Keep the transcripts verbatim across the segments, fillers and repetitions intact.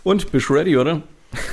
Und, bist du ready, oder?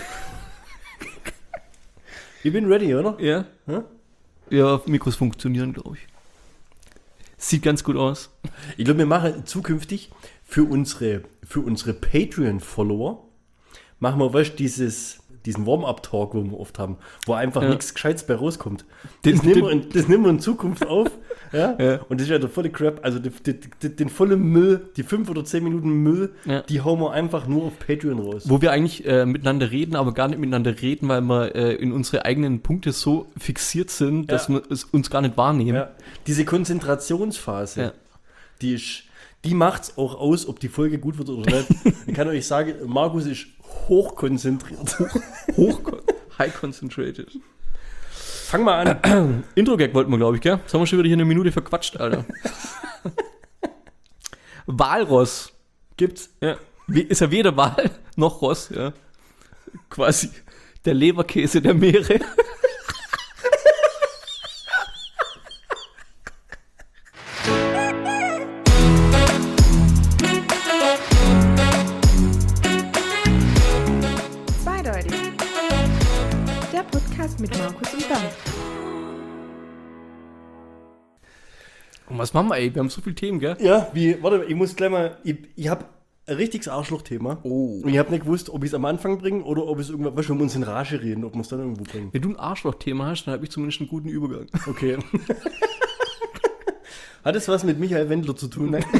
Ich bin ready, oder? Ja. Hm? Ja, Mikros funktionieren, glaube ich. Sieht ganz gut aus. Ich glaube, wir machen zukünftig für unsere, für unsere Patreon-Follower, machen wir, weißt du, dieses, diesen Warm-Up-Talk, wo wir oft haben, wo einfach Ja. nichts Gescheites bei rauskommt. Den- das, nehmen den- wir in, das nehmen wir in Zukunft auf. Ja? Ja. Und das ist ja der volle Crap, also die, die, die, den vollen Müll, die fünf oder zehn Minuten Müll, Ja. die hauen wir einfach nur auf Patreon raus. Wo wir eigentlich äh, miteinander reden, aber gar nicht miteinander reden, weil wir äh, in unsere eigenen Punkte so fixiert sind, dass Ja. wir es uns gar nicht wahrnehmen. Ja. Diese Konzentrationsphase, Ja. die ist, die macht's auch aus, ob die Folge gut wird oder nicht. Ich kann euch sagen, Markus ist hochkonzentriert. Hoch, high concentrated. Fang mal an. Intro-Gag wollten wir, glaube ich, gell? Jetzt haben wir schon wieder hier eine Minute verquatscht, Alter. Walross. Gibt's? Ja. Wie- Ist ja weder Wal noch Ross, ja. Quasi der Leberkäse der Meere. Zweideutig. Der Podcast mit Markus und Bernd. Und was machen wir, ey? Wir haben so viele Themen, gell? Ja, wie, warte, ich muss gleich mal, ich, ich habe ein richtiges Arschloch-Thema. Oh. Und ich habe nicht gewusst, ob ich es am Anfang bringe oder ob es irgendwann, weißt du, wenn wir uns in Rage reden, ob wir es dann irgendwo bringen. Wenn du ein Arschloch-Thema hast, dann habe ich zumindest einen guten Übergang. Okay. Hat es was mit Michael Wendler zu tun? Ne?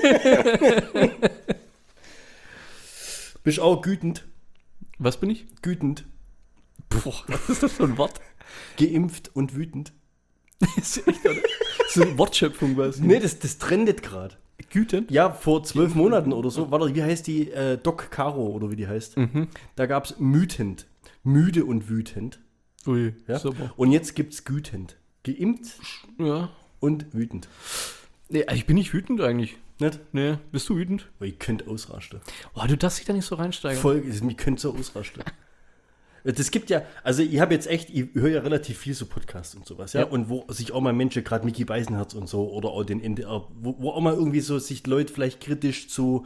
Bist auch gütend. Was bin ich? Gütend. Boah, was ist das für ein Wort? Geimpft und wütend. Das ist echt, oder? So eine Wortschöpfung, was? Nee, das, das trendet gerade. Güten? Ja, vor zwölf Monaten oder so. Warte, wie heißt die? Äh, Doc Caro oder wie die heißt. Mhm. Da gab es mütend. Müde und wütend. Ui, Ja? super. Und jetzt gibt es gütend. Geimpft Ja. und wütend. Nee, ich bin nicht wütend eigentlich. Nicht? Nee, bist du wütend? Weil ich könnte ausrasten. Oh, du darfst dich da nicht so reinsteigen. Voll, ich könnte so ausrasten. Das gibt ja, also ich habe jetzt echt, ich höre ja relativ viel so Podcasts und sowas, ja, Ja. und wo sich auch mal Menschen, gerade Micky Beisenherz und so, oder auch den N D R, wo, wo auch mal irgendwie so sich Leute vielleicht kritisch zu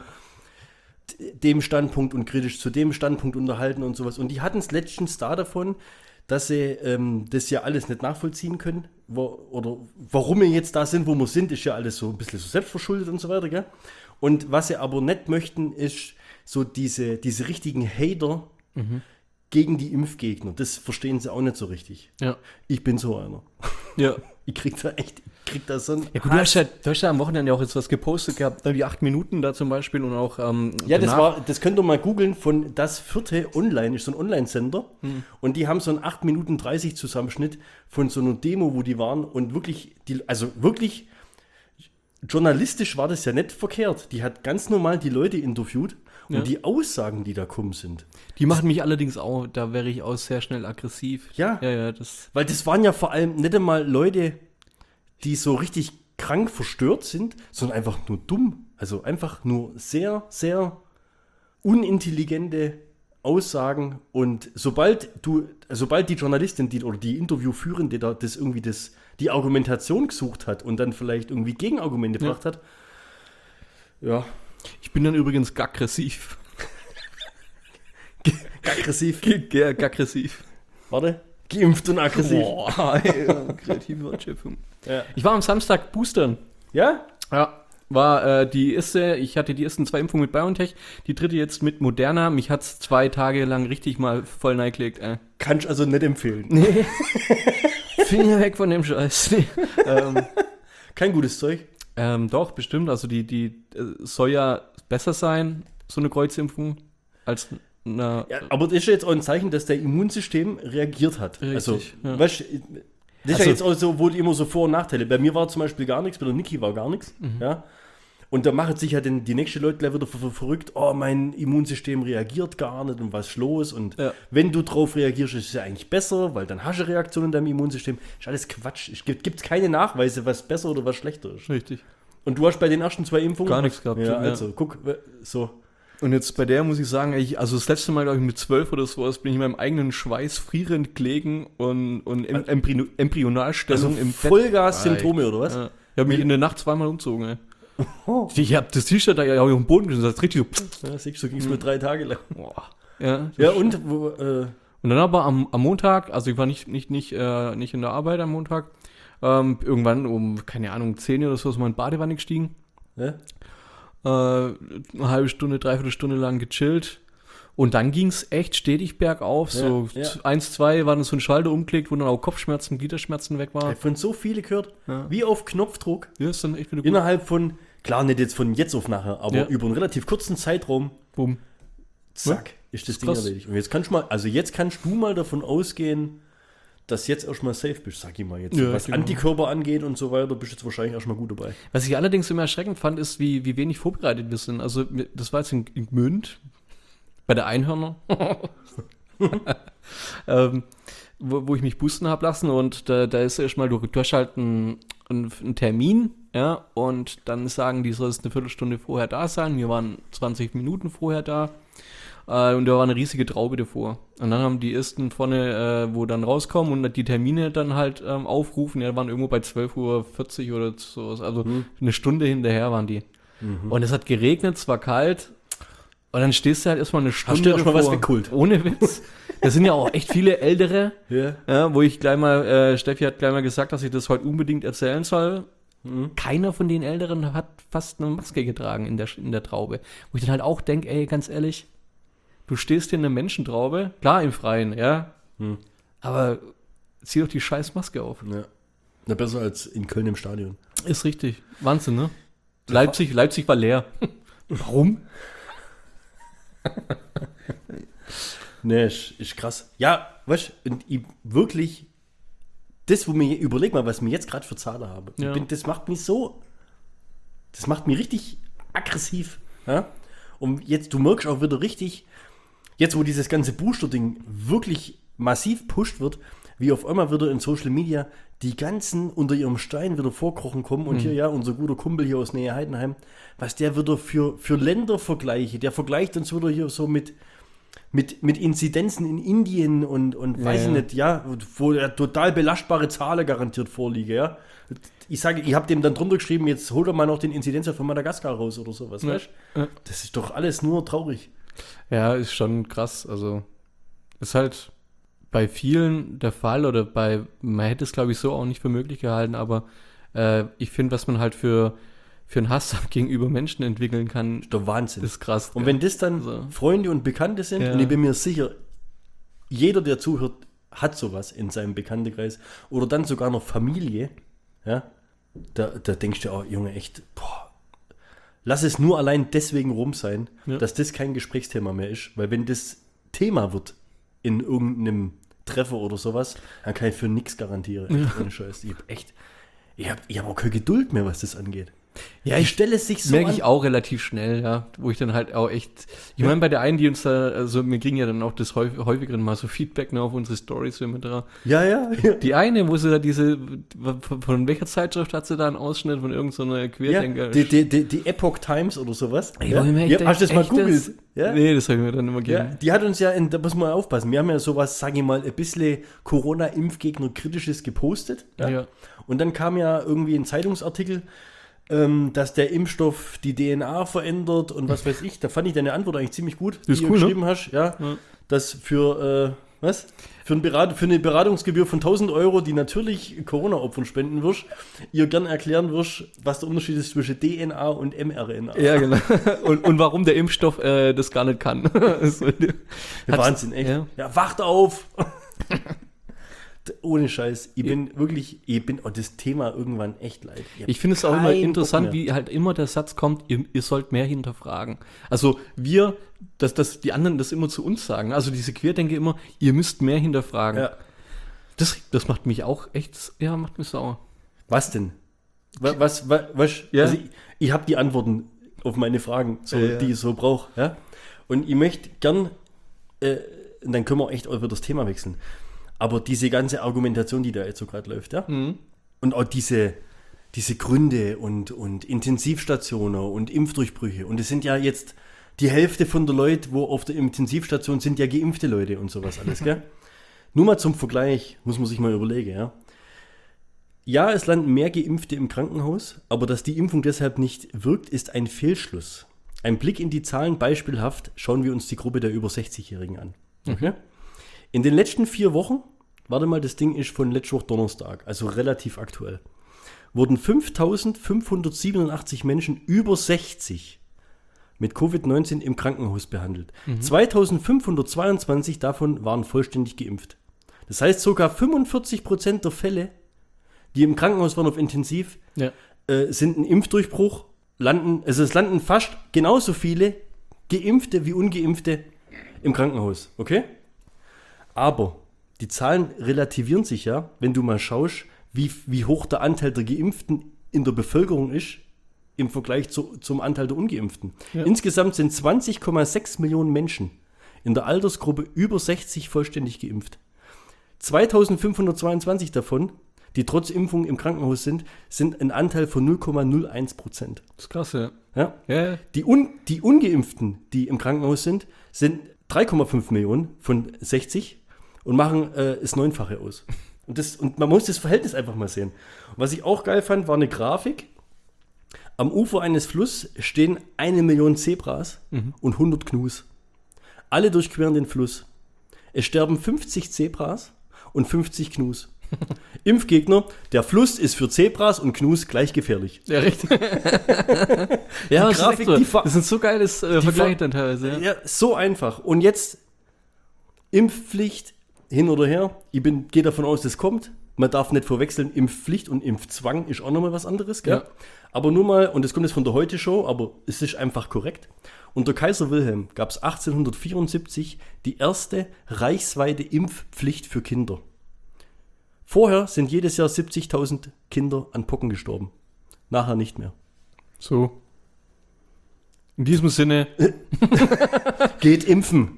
dem Standpunkt und kritisch zu dem Standpunkt unterhalten und sowas. Und die hatten es letztens da davon, dass sie ähm, das ja alles nicht nachvollziehen können, wo, oder warum wir jetzt da sind, wo wir sind, ist ja alles so ein bisschen so selbstverschuldet und so weiter, gell? Und was sie aber nicht möchten, ist so diese, diese richtigen Hater gegen die Impfgegner. Das verstehen sie auch nicht so richtig. Ja. Ich bin so einer. Ja. Ich krieg da echt, ich krieg da so ein Ja gut, du hast ja, du hast ja am Wochenende auch jetzt was gepostet gehabt, die acht Minuten da zum Beispiel und auch ähm, Ja, das danach. war, das könnt ihr mal googeln von Das Vierte Online, ist so ein Online-Sender. Und die haben so einen acht Minuten dreißig Zusammenschnitt von so einer Demo, wo die waren und wirklich, die, also wirklich, journalistisch war das ja nicht verkehrt. Die hat ganz normal die Leute interviewt und Ja. die Aussagen, die da kommen sind. Die machen mich allerdings auch, da wäre ich auch sehr schnell aggressiv. Ja. Ja, ja, das. Weil das waren ja vor allem nicht einmal Leute, die so richtig krank verstört sind, sondern einfach nur dumm. Also einfach nur sehr, sehr unintelligente Aussagen. Und sobald du, sobald die Journalistin die, oder die Interviewführende da das irgendwie das, die Argumentation gesucht hat und dann vielleicht irgendwie Gegenargumente Ja. gebracht hat, ja, Ich bin dann übrigens aggressiv. aggressiv. Ja, aggressiv. Warte. Geimpft und aggressiv. Boah, ey, kreative Wortschöpfung. Ja. Ich war am Samstag boostern. Ja? Ja. War äh, die erste, ich hatte die ersten zwei Impfungen mit BioNTech, die dritte jetzt mit Moderna. Mich hat's zwei Tage lang richtig mal voll reingelegt, ey. Kannst also nicht empfehlen. Nee. Finger weg von dem Scheiß. Nee. ähm, Kein gutes Zeug. ähm, doch, bestimmt. Also die, die äh, soll ja besser sein, so eine Kreuzimpfung, als eine. Ja, aber das ist ja jetzt auch ein Zeichen, dass der Immunsystem reagiert hat. Richtig, also, ja. weißt, das ist Also- ja jetzt auch so, wohl immer so Vor- und Nachteile. Bei mir war zum Beispiel gar nichts, bei der Niki war gar nichts. Mhm. Ja? Und da machen sich ja dann die nächsten Leute gleich wieder ver ver verrückt, oh, mein Immunsystem reagiert gar nicht und was ist los? Und Ja. wenn du drauf reagierst, ist es ja eigentlich besser, weil dann hast du eine Reaktion in deinem Immunsystem. Ist alles Quatsch. Es gibt gibt's keine Nachweise, was besser oder was schlechter ist. Richtig. Und du hast bei den ersten zwei Impfungen Gar nichts gehabt, Ja, ja. also, guck, so. Und jetzt bei der muss ich sagen, ich, also das letzte Mal, glaube ich, mit zwölf oder sowas, bin ich in meinem eigenen Schweiß frierend gelegen und, und em, Embry Also Embryonalstellung im Bett. Vollgas-Symptome oder was? Ja. Ich habe mich in der Nacht zweimal umzogen, ey. Oh. Ich hab das T-Shirt da ja auf den Boden geschmissen, das ist richtig so. Ja, siehst du, so ging es mir drei Tage lang. Boah. Ja, Ja, und? Wo, äh, Und dann aber am, am Montag, also ich war nicht, nicht, nicht, äh, nicht in der Arbeit am Montag, ähm, irgendwann um, keine Ahnung, zehn oder so ist mal in die Badewanne gestiegen. ja? Äh, eine halbe Stunde, dreiviertel Stunde lang gechillt. Und dann ging es echt stetig bergauf. Ja, so ja. eins, zwei war dann so ein Schalter umgelegt, wo dann auch Kopfschmerzen, Gliederschmerzen weg Ich war. hab von so viele gehört, Ja. wie auf Knopfdruck, Ja, ist dann echt wieder gut. innerhalb von, klar nicht jetzt von jetzt auf nachher, aber Ja. über einen relativ kurzen Zeitraum, Boom. zack, ist das Ist Ding krass. erledigt. Und jetzt kannst du mal, also jetzt kannst du mal davon ausgehen, dass jetzt erstmal safe bist, sag ich mal jetzt. Ja, Was genau. Antikörper angeht und so weiter, bist du jetzt wahrscheinlich erstmal gut dabei. Was ich allerdings immer erschreckend fand, ist, wie, wie wenig vorbereitet wir sind. Also, mir- das war jetzt in, in Gmünd, bei der Einhörner, ähm, wo, wo ich mich boosten habe lassen. Und da, da ist erstmal, du, du hast halt einen, einen, einen Termin, ja, und dann sagen die, sollst eine Viertelstunde vorher da sein. Wir waren zwanzig Minuten vorher da. Äh, und da war eine riesige Traube davor. Und dann haben die ersten vorne, äh, wo dann rauskommen und die Termine dann halt ähm, aufrufen, ja, waren irgendwo bei zwölf Uhr vierzig oder so. Also Mhm. eine Stunde hinterher waren die. Mhm. Und es hat geregnet, es war kalt. Und dann stehst du halt erstmal eine Stunde du erst mal was davor. weggeholt? Ohne Witz. Das sind ja auch echt viele Ältere, Ja. ja, wo ich gleich mal, äh, Steffi hat gleich mal gesagt, dass ich das heute unbedingt erzählen soll. Mhm. Keiner von den Älteren hat fast eine Maske getragen in der, in der Traube. Wo ich dann halt auch denke, ey, ganz ehrlich, du stehst hier in einer Menschentraube, klar im Freien, ja, Mhm. aber zieh doch die scheiß Maske auf. Ja. Na, besser als in Köln im Stadion. Ist richtig. Wahnsinn, ne? Leipzig, Leipzig war leer. Warum? Ne, ist, ist krass. Ja, weißt du, und ich wirklich, das, wo mir, überleg mal, was mir jetzt gerade für Zahlen habe. Ich Ja. bin, das macht mich so, das macht mich richtig aggressiv. Ja? Und jetzt, du merkst auch wieder richtig, jetzt wo dieses ganze Booster-Ding wirklich massiv pusht wird, wie auf einmal wieder in Social Media die ganzen unter ihrem Stein wieder vorkrochen kommen und hier, ja, unser guter Kumpel hier aus Nähe Heidenheim, was der wieder für, für Ländervergleiche, der vergleicht uns wieder hier so mit, mit, mit Inzidenzen in Indien und, und weiß Ja, ich ja. nicht, ja, wo ja total belastbare Zahlen garantiert vorliegen, ja. Ich sage, ich habe dem dann drunter geschrieben, jetzt hol doch mal noch den Inzidenzwert von Madagaskar raus oder sowas, Ja. weißt du? Ja. Das ist doch alles nur traurig. Ja, ist schon krass. Also, ist halt bei vielen der Fall oder bei, man hätte es glaube ich so auch nicht für möglich gehalten, aber äh, ich finde, was man halt für, für einen Hass gegenüber Menschen entwickeln kann, Das ist doch Wahnsinn. ist krass. Und gell? wenn das dann So. Freunde und Bekannte sind, Ja. und ich bin mir sicher, jeder, der zuhört, hat sowas in seinem Bekanntenkreis oder dann sogar noch Familie, ja, da, da denkst du auch, Junge, echt, boah, lass es nur allein deswegen rum sein, Ja. dass das kein Gesprächsthema mehr ist, weil wenn das Thema wird in irgendeinem Treffer oder sowas, dann kann ich für nichts garantieren. Echt, ohne Scheiß. Ich hab echt, ich hab, ich hab auch keine Geduld mehr, was das angeht. Ja, Die ich stelle es sich so merke an. ich auch relativ schnell, ja, wo ich dann halt auch echt, ich meine, bei der einen, die uns da, also wir kriegen ja dann auch das häufig, häufigeren mal so Feedback ne, auf unsere Stories immer dran. Ja, ja, ja. Die eine, wo sie da diese, von, von welcher Zeitschrift hat sie da einen Ausschnitt von irgendeiner Ja, Querdenker? die, die, die, die Epoch Times oder sowas. Ey, ja. wo ich mir echt Ja, denk, hast du das mal echt googelt? Ja? Nee, das habe ich mir dann immer Ja, gegeben. die hat uns ja, in, da muss man aufpassen, wir haben ja sowas, sage ich mal, ein bisschen Corona-Impfgegner-kritisches gepostet. Ja? Ja. Und dann kam ja irgendwie ein Zeitungsartikel, ähm, dass der Impfstoff die D N A verändert und was weiß ich. Da fand ich deine Antwort eigentlich ziemlich gut, Das ist die cool, du ne? geschrieben hast. Ja, Ja. dass für, äh, was? Für, ein Berat, für eine Beratungsgebühr von tausend Euro, die natürlich Corona-Opfern spenden wirst, ihr gern erklären wirst, was der Unterschied ist zwischen D N A und mRNA. Ja, genau. Und, und warum der Impfstoff äh, das gar nicht kann. So, Ja, Wahnsinn, echt. Ja. Ja, wacht auf! Ohne Scheiß. Ich bin wirklich, ich bin oh, das Thema irgendwann echt leid. hab Ich finde es auch immer keinen interessant, Bock mehr. wie halt immer der Satz kommt, ihr, ihr sollt mehr hinterfragen. Also wir, dass, dass die anderen das immer zu uns sagen. Also diese Querdenker immer, ihr müsst mehr hinterfragen. Ja. Das, das macht mich auch echt, ja, macht mich sauer. Was denn? Was, was, was, was Ja. also ich, ich habe die Antworten auf meine Fragen, so, Ja, ja. die ich so brauche. Ja? Und ich möchte gern, äh, und dann können wir echt über das Thema wechseln. Aber diese ganze Argumentation, die da jetzt so gerade läuft, ja, Mhm. und auch diese, diese Gründe und, und Intensivstationen und Impfdurchbrüche. Und es sind ja jetzt die Hälfte von der Leute, wo auf der Intensivstation sind, ja geimpfte Leute und sowas alles, gell? Nur mal zum Vergleich, muss man sich mal überlegen, ja. Ja, es landen mehr Geimpfte im Krankenhaus, aber dass die Impfung deshalb nicht wirkt, ist ein Fehlschluss. Ein Blick in die Zahlen beispielhaft, schauen wir uns die Gruppe der über sechzig-Jährigen an. Okay? In den letzten vier Wochen, warte mal, das Ding ist von letzter Woche Donnerstag, also relativ aktuell, wurden fünftausendfünfhundertsiebenundachtzig Menschen über sechzig mit Covid neunzehn im Krankenhaus behandelt. Mhm. zweitausendfünfhundertzweiundzwanzig davon waren vollständig geimpft. Das heißt, sogar fünfundvierzig Prozent der Fälle, die im Krankenhaus waren auf Intensiv, ja. äh, sind ein Impfdurchbruch, landen, also es landen fast genauso viele Geimpfte wie Ungeimpfte im Krankenhaus, okay? Aber die Zahlen relativieren sich ja, wenn du mal schaust, wie, wie hoch der Anteil der Geimpften in der Bevölkerung ist im Vergleich zu, zum Anteil der Ungeimpften. Ja. Insgesamt sind zwanzig Komma sechs Millionen Menschen in der Altersgruppe über sechzig vollständig geimpft. zweitausendfünfhundertzweiundzwanzig davon, die trotz Impfung im Krankenhaus sind, sind ein Anteil von null Komma null eins Prozent. Das ist krass, ja. Ja? Ja. Die, Un, die Ungeimpften, die im Krankenhaus sind, sind drei Komma fünf Millionen von sechzig und machen äh, das Neunfache aus. Und, das, und man muss das Verhältnis einfach mal sehen. Und was ich auch geil fand, war eine Grafik. Am Ufer eines Flusses stehen eine Million Zebras mhm. und hundert Gnus. Alle durchqueren den Fluss. Es sterben fünfzig Zebras und fünfzig Gnus. Impfgegner, der Fluss ist für Zebras und Gnus gleich gefährlich. Ja, richtig. Ja, das, Grafik, so. die Fa- das sind so geiles äh, Vergleiche dann teilweise. Ja. ja, so einfach. Und jetzt Impfpflicht hin oder her. Ich bin, gehe davon aus, das kommt. Man darf nicht verwechseln, Impfpflicht und Impfzwang ist auch nochmal was anderes. Gell? Ja. Aber nur mal, und das kommt jetzt von der Heute-Show, aber es ist einfach korrekt. Unter Kaiser Wilhelm gab es achtzehnhundertvierundsiebzig die erste reichsweite Impfpflicht für Kinder. Vorher sind jedes Jahr siebzigtausend Kinder an Pocken gestorben. Nachher nicht mehr. So. In diesem Sinne. Geht impfen.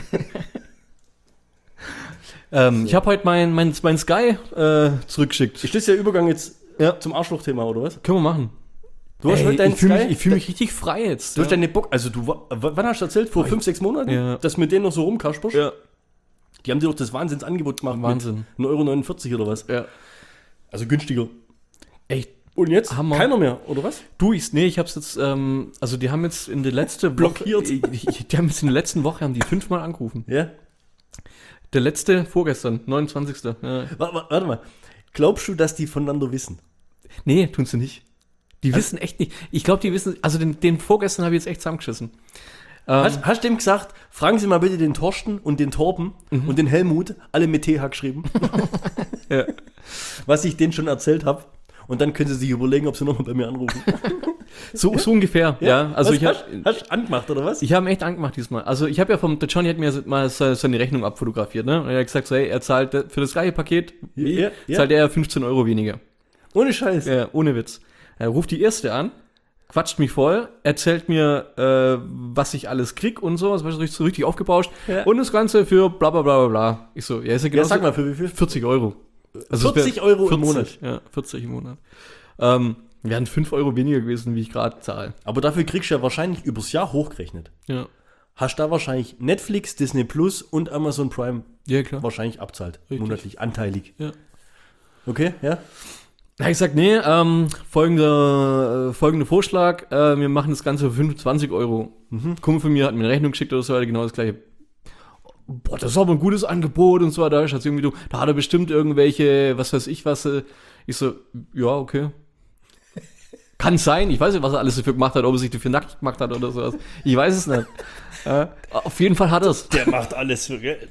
ähm, so. Ich habe heute mein, mein, mein Sky äh, zurückgeschickt. Ist das der Übergang jetzt ja. zum Arschloch-Thema, oder was? Können wir machen. Du hast Ey, heute deinen ich fühle Sky? mich, ich fühl mich richtig frei jetzt. Du ja. hast deine Bock. Also, du, wann hast du erzählt? Vor fünf, sechs Monaten? Ja. Dass du mit denen noch so rumkasperst? Ja. Die haben dir doch das Wahnsinnsangebot gemacht. Wahnsinn. Mit ein Euro neunundvierzig oder was? Ja. Also günstiger. Echt? Und jetzt? Hammer. Keiner mehr, oder was? Du, ich, nee, ich hab's jetzt, ähm, also die haben jetzt in der letzten blockiert. Woche, die, die haben jetzt in der letzten Woche, haben die fünfmal angerufen. Ja. Der letzte vorgestern, neunundzwanzigsten Ja. Warte, warte mal. Glaubst du, dass die voneinander wissen? Nee, tun sie nicht. Die also, wissen echt nicht. Ich glaube, die wissen, also den, den vorgestern habe ich jetzt echt zusammengeschissen. Hast, hast du dem gesagt, fragen Sie mal bitte den Torsten und den Torben mhm. und den Helmut, alle mit T H geschrieben, ja. was ich denen schon erzählt habe. Und dann können Sie sich überlegen, ob Sie nochmal bei mir anrufen. so, so ungefähr, ja. ja. Also was, ich hast du hab, angemacht, oder was? Ich habe ihn echt angemacht diesmal. Also ich habe ja vom, der Johnny hat mir mal seine Rechnung abfotografiert, ne? Und er hat gesagt, so, hey, er zahlt für das gleiche Paket, ja, ja. zahlt er fünfzehn Euro weniger. Ohne Scheiß. Ja, ohne Witz. Er ruft die erste an, quatscht mich voll, erzählt mir, äh, was ich alles krieg und so, das war richtig, so richtig aufgebauscht. Ja. Und das Ganze für bla bla bla bla. Ich so, ja, ist ja genau. Ja, sag mal, für wie viel? vierzig Euro. Also vierzig Euro vierzig, im Monat? Ja, vierzig im Monat. Ähm, wären fünf Euro weniger gewesen, wie ich gerade zahle. Aber dafür kriegst du ja wahrscheinlich übers Jahr hochgerechnet. Ja. Hast da wahrscheinlich Netflix, Disney Plus und Amazon Prime ja, klar. wahrscheinlich abzahlt. Richtig. Monatlich, anteilig. Ja. Okay, ja? Da habe ich gesagt, nee, ähm, folgender, äh, folgender Vorschlag, äh, wir machen das Ganze für fünfundzwanzig Euro. Mhm. Kumpel von mir hat mir eine Rechnung geschickt oder so weiter, genau das gleiche. Boah, das ist aber ein gutes Angebot und so weiter. Ich hatte irgendwie, du, da hat er bestimmt irgendwelche, was weiß ich was. Äh, ich so, ja, okay. Kann sein, ich weiß nicht, was er alles dafür gemacht hat, ob er sich dafür nackt gemacht hat oder sowas. Ich weiß es nicht. äh, auf jeden Fall hat er es. Der macht alles für Geld.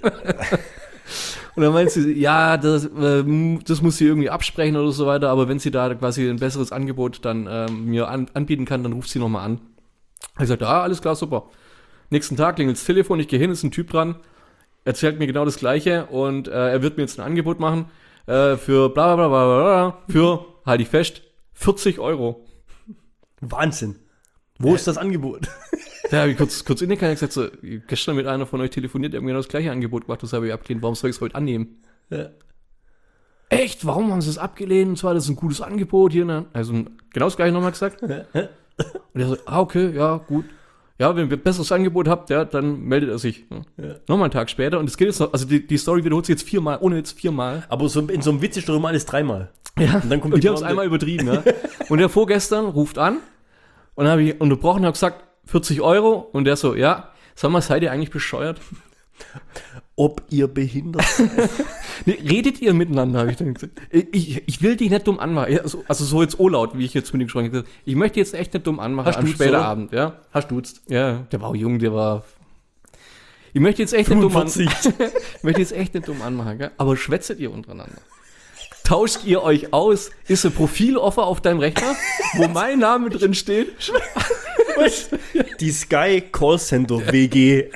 Und dann meint sie, ja, das, äh, das muss sie irgendwie absprechen oder so weiter, aber wenn sie da quasi ein besseres Angebot dann ähm, mir an, anbieten kann, dann ruft sie nochmal an. Ich sagte, ah, alles klar, super. Nächsten Tag klingelt das Telefon, ich gehe hin, ist ein Typ dran, erzählt mir genau das Gleiche und äh, er wird mir jetzt ein Angebot machen äh, für bla bla bla bla bla, für, halte ich fest, vierzig Euro. Wahnsinn. Wo äh, ist das Angebot? Da habe ich kurz, kurz in den Kanal gesagt, so, gestern mit einer von euch telefoniert, der hat mir genau das gleiche Angebot gemacht, das habe ich abgelehnt, warum soll ich es heute annehmen? Ja. Echt, warum haben sie es abgelehnt? Und zwar, das ist ein gutes Angebot hier. Ne? Also genau das gleiche nochmal gesagt. Und er so, ah, okay, ja, gut. Ja, wenn ihr ein besseres Angebot habt, ja, dann meldet er sich. Ne? Ja. Nochmal einen Tag später. Und das geht jetzt noch, also die, die Story wiederholt sich jetzt viermal, ohne jetzt viermal. Aber so, in so einem Witz ist doch immer alles dreimal. Ja, Und dann kommt und die die haben es Pointe. einmal übertrieben, ja. Und der vorgestern ruft an und dann habe ich unterbrochen und habe gesagt, vierzig Euro. Und der so, ja, sag mal, seid ihr eigentlich bescheuert? Ob ihr behindert seid. Nee, redet ihr miteinander, habe ich dann gesagt. Ich, ich will dich nicht dumm anmachen. Also, also so jetzt O-Laut, wie ich jetzt mit ihm gesprochen habe. Ich möchte jetzt echt nicht dumm anmachen Hast am du's, späten oder? Abend, ja. Hast du's? Ja, der war auch jung, der war... Ich möchte jetzt echt nicht dumm an, fünfundvierzig. ich möchte jetzt echt nicht dumm anmachen, gell? Aber schwätzet ihr untereinander? Tauscht ihr euch aus? Ist ein Profiloffer auf deinem Rechner, wo mein Name drin steht? Die Sky Callcenter W G.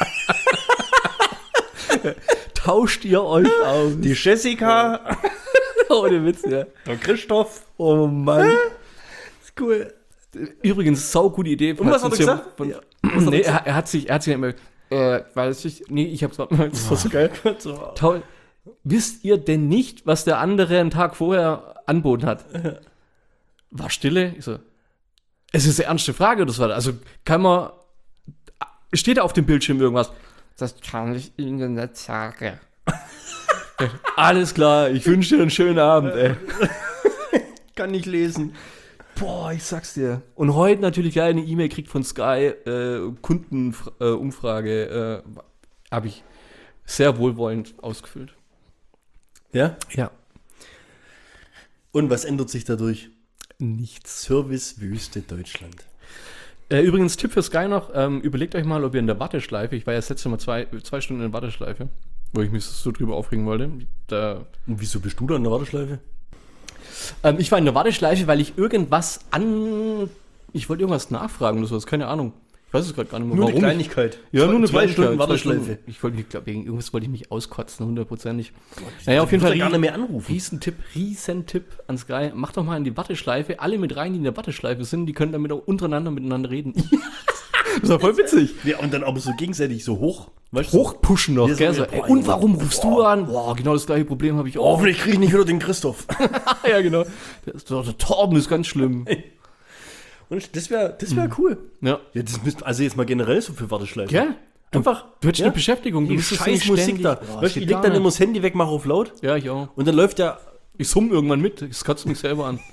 Tauscht ihr euch aus? Die Jessica. Ohne Witz, ja. Der Christoph. Oh Mann. Ist cool. Übrigens, sau gute Idee. Und was hat er gesagt? Von, Ja. Was hat er nee, gesagt? er, er hat sich, er hat sich immer, äh, weiß ich, nee, ich hab's mal, das war so geil. Toll. Wisst ihr denn nicht, was der andere einen Tag vorher anboten hat? War Stille? Ich so, es ist eine ernste Frage, das war, also kann man, steht da auf dem Bildschirm irgendwas? Das kann ich Ihnen nicht sagen. Alles klar, ich wünsche dir einen schönen Abend, ey. Kann nicht lesen. Boah, ich sag's dir. Und heute natürlich gleich eine E-Mail kriegt von Sky, äh, Kundenumfrage, äh, habe ich sehr wohlwollend ausgefüllt. Ja? Ja. Und was ändert sich dadurch? Nichts. Servicewüste Deutschland. Äh, übrigens, Tipp für Sky noch, ähm, überlegt euch mal, ob ihr in der Warteschleife, ich war ja das letzte Mal zwei, zwei Stunden in der Warteschleife, wo ich mich so drüber aufregen wollte. Da, Und wieso bist du da in der Warteschleife? ähm, ich war in der Warteschleife, weil ich irgendwas an... Ich wollte irgendwas nachfragen oder sowas, keine Ahnung. Ich weiß es gerade gar nicht mehr, Nur eine warum. Kleinigkeit. Ja, Zwei- nur eine zwei Kleinigkeit, Stunden zwei Warteschleife. Stunden. Ich wollte, ich glaube, wegen irgendwas wollte ich mich auskotzen, hundertprozentig. Naja, auf jeden Ich Fall würde gar nicht mehr anrufen. Riesentipp, Riesentipp an Sky. Macht doch mal in die Warteschleife, alle mit rein, die in der Warteschleife sind, die können damit auch untereinander miteinander reden. Das ist doch voll witzig. Ja, und dann aber so gegenseitig so hoch. Weißt du? Hochpushen noch, Wir gell? sagen So, ja, ey, boah, und warum rufst du an? Boah, genau das gleiche Problem habe ich auch. Hoffentlich kriege ich nicht wieder den Christoph. Ja, genau. Der, ist doch, der Torben ist ganz schlimm. Und das wäre das wär cool. Ja. Ja, das müsst, also jetzt mal generell so für Warteschleife. Gell? Einfach. Du hättest ja, eine Beschäftigung. Du die müsstest scheiß nicht Musik ständig- da. Boah, Weißt du, steht ich gar leg dann nicht. immer das Handy weg, mache auf laut. Ja, ich auch. Und dann läuft der. Ich summe irgendwann mit. Das kotzt mich selber an.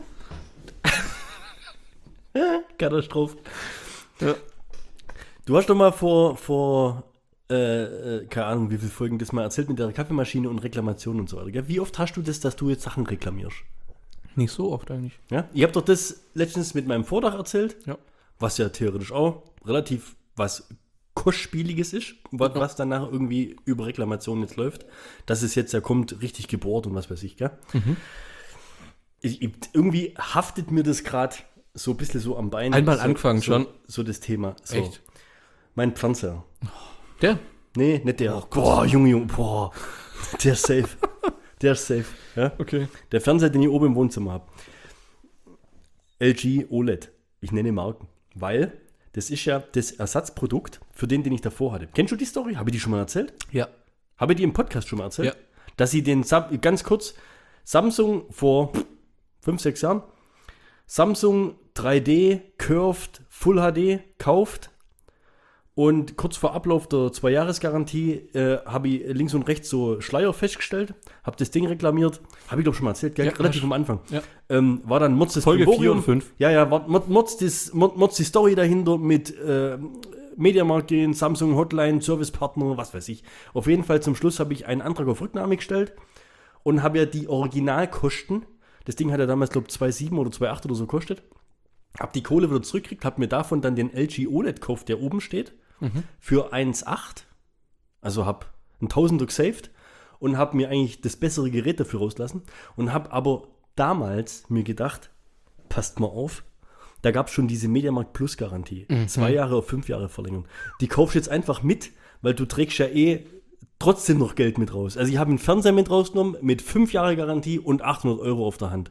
Katastrophe. Ja. Du hast doch mal vor, vor äh, äh, keine Ahnung, wie viele Folgen das mal erzählt mit der Kaffeemaschine und Reklamation und so weiter. Gell? Wie oft hast du das, dass du jetzt Sachen reklamierst? Nicht so oft eigentlich. Ja? Ich habe doch das letztens mit meinem Vordach erzählt, Ja. was ja theoretisch auch relativ was Kostspieliges ist, was, was dann nachher irgendwie über Reklamation jetzt läuft. Dass es jetzt ja kommt, richtig gebohrt und was weiß ich, gell? Mhm. Ich, ich, irgendwie haftet mir das gerade so ein bisschen so am Bein. Einmal so, angefangen so, schon. So das Thema. So. Echt? Mein Fernseher. Der? Nee, nicht der. boah, Junge, Junge, boah. Der ist safe. Der ist safe. Ja? Okay. Der Fernseher, den ich oben im Wohnzimmer habe. L G O L E D. Ich nenne Marken. Weil das ist ja das Ersatzprodukt für den, den ich davor hatte. Kennst du die Story? Habe ich die schon mal erzählt? Ja. Habe ich die im Podcast schon mal erzählt? Ja. Dass sie den, Sam- ganz kurz, Samsung vor fünf, sechs Jahren, Samsung drei D Curved Full H D kauft und kurz vor Ablauf der Zwei-Jahres-Garantie äh, habe ich links und rechts so Schleier festgestellt, habe das Ding reklamiert, habe ich doch schon mal erzählt, gell? Ja, Relativ hast- am Anfang. Ja. Ähm, war dann Mods das Folge Brimborium. vier oder fünf. Ja, ja, war Mod- Mods, das, Mod- Mods die Story dahinter mit äh, Mediamarkt gehen, Samsung Hotline, Servicepartner, was weiß ich. Auf jeden Fall zum Schluss habe ich einen Antrag auf Rücknahme gestellt und habe ja die Originalkosten, das Ding hat ja damals, glaube ich, zwei Komma sieben oder zwei Komma acht oder so gekostet, habe die Kohle wieder zurückgekriegt, habe mir davon dann den L G O L E D gekauft, der oben steht, für eins Komma acht. Also habe einen Tausender gesaved und habe mir eigentlich das bessere Gerät dafür rauslassen und habe aber damals mir gedacht, passt mal auf, da gab es schon diese Mediamarkt Plus Garantie. Zwei Jahre auf fünf Jahre Verlängerung. Die kaufst du jetzt einfach mit, weil du trägst ja eh trotzdem noch Geld mit raus. Also ich habe einen Fernseher mit rausgenommen mit fünf Jahre Garantie und achthundert Euro auf der Hand.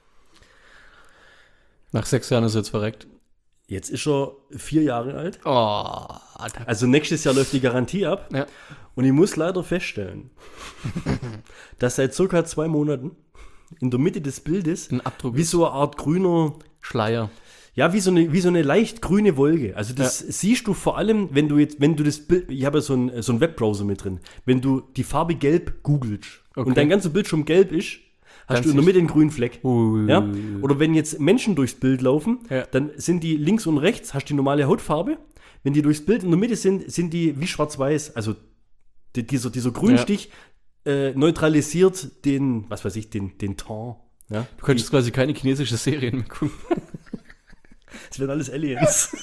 Nach sechs Jahren ist er jetzt verreckt. Jetzt ist er vier Jahre alt. Oh, Also nächstes Jahr läuft die Garantie ab. ja. Und ich muss leider feststellen, dass seit circa zwei Monaten in der Mitte des Bildes Ein Abdruck. wie so eine Art grüner, Schleier. ja, wie so eine, wie so eine leicht grüne Wolke. Also das siehst du vor allem, wenn du jetzt, wenn du das Bild, ich habe ja so einen, so einen Webbrowser mit drin, wenn du die Farbe gelb googelst Okay. und dein ganzer Bildschirm gelb ist, hast Ganz du in der Mitte einen grünen Fleck. Ui. Ja? Oder wenn jetzt Menschen durchs Bild laufen, Ja. dann sind die links und rechts, hast du die normale Hautfarbe. Wenn die durchs Bild in der Mitte sind, sind die wie schwarz-weiß. Also die, dieser, dieser Grünstich äh, neutralisiert den, was weiß ich, den, den Ton. Ja? Du könntest quasi keine chinesische Serien mehr gucken. Das werden alles Aliens.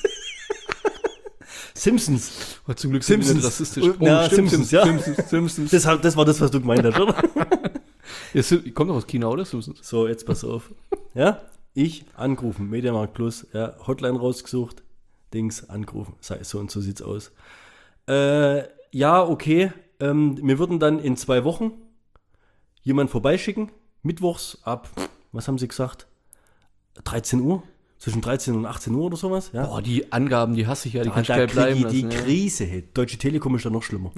Simpsons. Oh, zum Glück Simpsons. sind wir nicht rassistisch. Oh, ja, Simpsons, ja. Simpsons, Simpsons. Das, hat- das war das, was du gemeint hast, oder? Ja, Sim- kommt doch aus China, oder? Simpsons. So, jetzt pass auf. Ja, ich angerufen, Mediamarkt Plus, ja, Hotline rausgesucht, Dings angerufen. Sei so und so sieht's aus. Äh, ja, okay. Ähm, wir würden dann in zwei Wochen jemand vorbeischicken. Mittwochs ab, was haben sie gesagt? dreizehn Uhr? Zwischen dreizehn und achtzehn Uhr oder sowas? Ja. Boah, die Angaben, die hasse ich ja, die Da, kannst du da gleich bleiben krieg ich die lassen. Krise. Hey. Deutsche Telekom ist da noch schlimmer.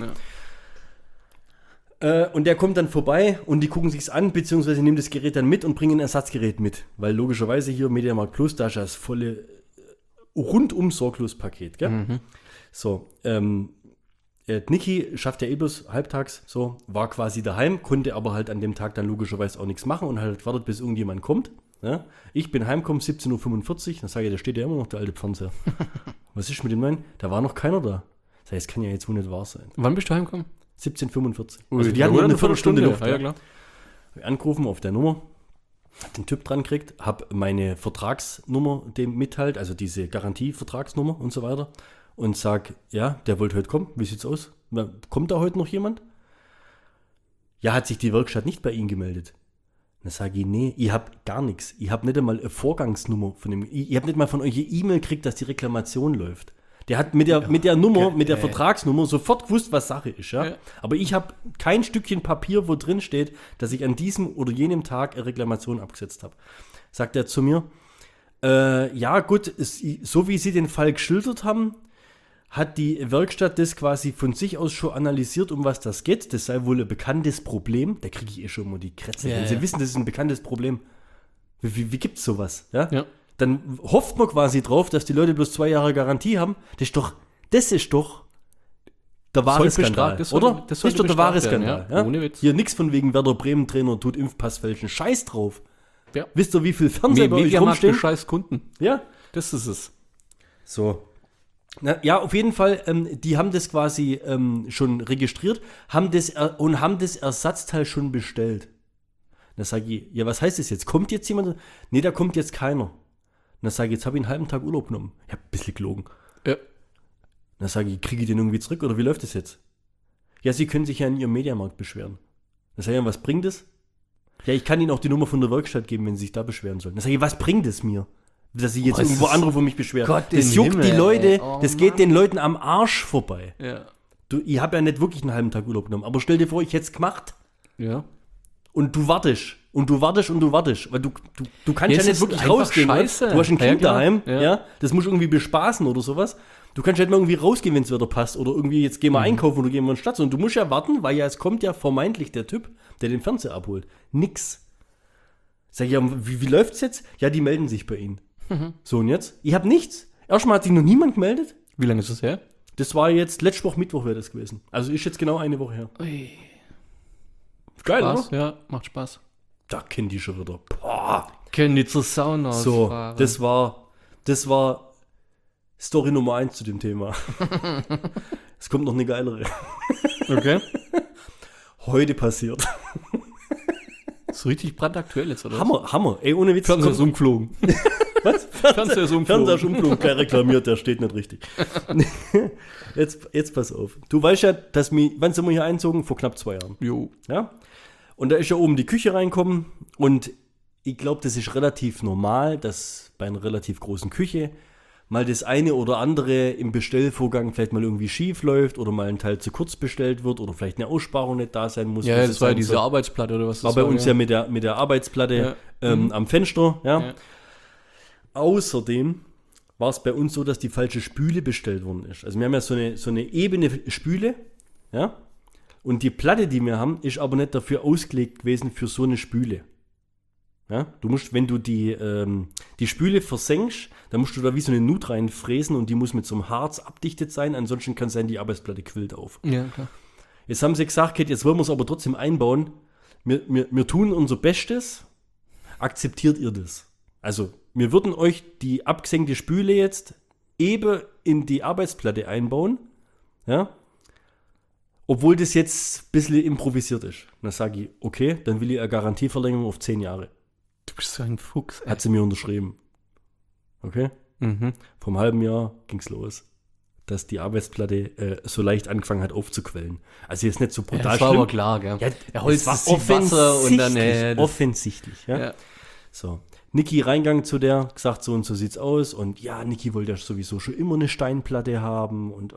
Ja. Äh, und der kommt dann vorbei und die gucken sich's an, beziehungsweise nehmen das Gerät dann mit und bringen ein Ersatzgerät mit. Weil logischerweise hier Mediamarkt Plus, da ist ja das volle äh, rundum sorglos Paket, gell? Mhm. So, ähm, äh, Niki schafft ja eh bloß halbtags, so, war quasi daheim, konnte aber halt an dem Tag dann logischerweise auch nichts machen und halt wartet, bis irgendjemand kommt. Ja? Ich bin heimgekommen, siebzehn Uhr fünfundvierzig, dann sage ich, da steht ja immer noch der alte Fernseher. Was ist mit dem neuen? Da war noch keiner da. Das heißt, das kann ja jetzt wohl nicht wahr sein. Wann bist du heimgekommen? siebzehn Uhr fünfundvierzig. Ui, Also die ja, hatten gut, noch eine eine Viertelstunde Viertelstunde, Luft. ja, ja, klar. Hab ich angerufen auf der Nummer, hab den Typ dran gekriegt, hab meine Vertragsnummer dem mitteilt, also diese Garantievertragsnummer und so weiter und sag, ja, der wollte heute kommen, wie sieht's aus? Na, kommt da heute noch jemand? Ja, hat sich die Werkstatt nicht bei Ihnen gemeldet. Dann sage ich, nee, ich hab gar nichts. Ich hab nicht einmal eine Vorgangsnummer von dem, ich, ich hab nicht mal von euch eine E-Mail gekriegt, dass die Reklamation läuft. Der hat mit der, mit der Nummer, mit der Vertragsnummer sofort gewusst, was Sache ist. Ja? Ja. Aber ich habe kein Stückchen Papier, wo drin steht, dass ich an diesem oder jenem Tag eine Reklamation abgesetzt habe. Sagt er zu mir, äh, ja gut, es, so wie Sie den Fall geschildert haben, hat die Werkstatt das quasi von sich aus schon analysiert, um was das geht. Das sei wohl ein bekanntes Problem. Da kriege ich eh schon mal die Krätze. Ja, Wenn ja. Sie wissen, das ist ein bekanntes Problem. Wie, wie, wie gibt es sowas? Ja? Ja. Dann hofft man quasi drauf, dass die Leute bloß zwei Jahre Garantie haben. Das ist doch, das ist doch der wahre Sollte Skandal, bestraft- das sollte- oder? das Das, sollte ist doch der wahre bestraft werden, Skandal. ja. Ja? Ohne Witz. Hier nichts von wegen Werder Bremen Trainer tut Impfpass fälschen. Scheiß drauf. Ja. Wisst ihr, wie viel Fernseher Me bei euch Mediamarkt für rumstehen? scheiß Kunden. Ja. Das ist es. So. Na, ja, auf jeden Fall, ähm, die haben das quasi ähm, schon registriert haben das er und haben das Ersatzteil schon bestellt. Dann sage ich, ja, was heißt das jetzt? Kommt jetzt jemand? Nee, da kommt jetzt keiner. Dann sage ich, jetzt habe ich einen halben Tag Urlaub genommen. Ich habe ein bisschen gelogen. Ja. Dann sage ich, kriege ich den irgendwie zurück oder wie läuft das jetzt? Ja, Sie können sich ja in Ihrem Mediamarkt beschweren. Dann sage ich, was bringt es? Ja, ich kann Ihnen auch die Nummer von der Werkstatt geben, wenn Sie sich da beschweren sollen. Dann sage ich, was bringt es mir? Dass ich jetzt Oh, es irgendwo ist- anrufe und mich beschwere. Gott das im juckt Himmel, die Leute, ey. Oh, das geht Mann. den Leuten am Arsch vorbei. Ja. Du, ich habe ja nicht wirklich einen halben Tag Urlaub genommen, aber stell dir vor, ich hätte es gemacht Ja. und du wartest und du wartest und du wartest, weil du, du, du kannst Ja, ja, es nicht ist wirklich einfach rausgehen. oder? scheiße. Du hast ein Ja, Kind klar. daheim, Ja. ja. Das musst du irgendwie bespaßen oder sowas. Du kannst nicht mal irgendwie rausgehen, wenn es wieder passt oder irgendwie jetzt gehen wir Mhm. einkaufen oder gehen wir in die Stadt, sondern du musst ja warten, weil ja es kommt ja vermeintlich der Typ, der den Fernseher abholt. Nix. Sag ich, ja, wie, wie läuft's jetzt? Ja, die melden sich bei Ihnen. Mhm. So und jetzt? Ich habe nichts. Erstmal hat sich noch niemand gemeldet. Wie lange ist das her? Das war jetzt, letzte Woche Mittwoch wäre das gewesen. Also ist jetzt genau eine Woche her. Ui. Geil, Spaß, oder? ja, macht Spaß. Da kennen die schon wieder. Boah. Können die zur Sauna So, ausfahren. das war, das war Story Nummer eins zu dem Thema. Es kommt noch eine geilere. Okay. Heute passiert. So richtig brandaktuell jetzt, oder? Hammer, Hammer. Ey, ohne Witz. Fernseher ist kommt- umgeflogen. Was? Fernseher ist umgeflogen. Fernseher ist umgeflogen, gleich reklamiert, der steht nicht richtig. jetzt, jetzt pass auf. Du weißt ja, dass wir, wann sind wir hier einzogen? Vor knapp zwei Jahren. Jo. Ja? Und da ist ja oben die Küche reinkommen und ich glaube, das ist relativ normal, dass bei einer relativ großen Küche mal das eine oder andere im Bestellvorgang vielleicht mal irgendwie schief läuft oder mal ein Teil zu kurz bestellt wird oder vielleicht eine Aussparung nicht da sein muss. Ja, was das es war ja sein diese soll. Arbeitsplatte oder was das War bei uns ja, mit, der, mit der Arbeitsplatte Ja. ähm, Mhm. am Fenster. Ja. Ja. Außerdem war es bei uns so, dass die falsche Spüle bestellt worden ist. Also wir haben ja so eine, so eine ebene Spüle, ja, und die Platte, die wir haben, ist aber nicht dafür ausgelegt gewesen für so eine Spüle. Ja, du musst, wenn du die, ähm, die Spüle versenkst, dann musst du da wie so eine Nut reinfräsen und die muss mit so einem Harz abdichtet sein, ansonsten kann es sein, die Arbeitsplatte quillt auf. Ja, klar. Jetzt haben sie gesagt, Kate, jetzt wollen wir es aber trotzdem einbauen. wir, wir, wir tun unser Bestes, akzeptiert ihr das? Also, wir würden euch die abgesenkte Spüle jetzt eben in die Arbeitsplatte einbauen, ja, obwohl das jetzt ein bisschen improvisiert ist. Dann sage ich, okay, dann will ich eine Garantieverlängerung auf zehn Jahre. Du bist so ein Fuchs. Ey. Hat sie mir unterschrieben. Okay? Mhm. Vor einem halben Jahr ging's los, dass die Arbeitsplatte äh, so leicht angefangen hat aufzuquellen. Also jetzt nicht so Ja, brutal das war schlimm. aber klar, gell? Ja, er holzt es das Wasser und dann... Äh, das, offensichtlich, ja. ja. So. Niki reingang zu der, gesagt, so und so sieht's aus. Und ja, Niki wollte ja sowieso schon immer eine Steinplatte haben. Und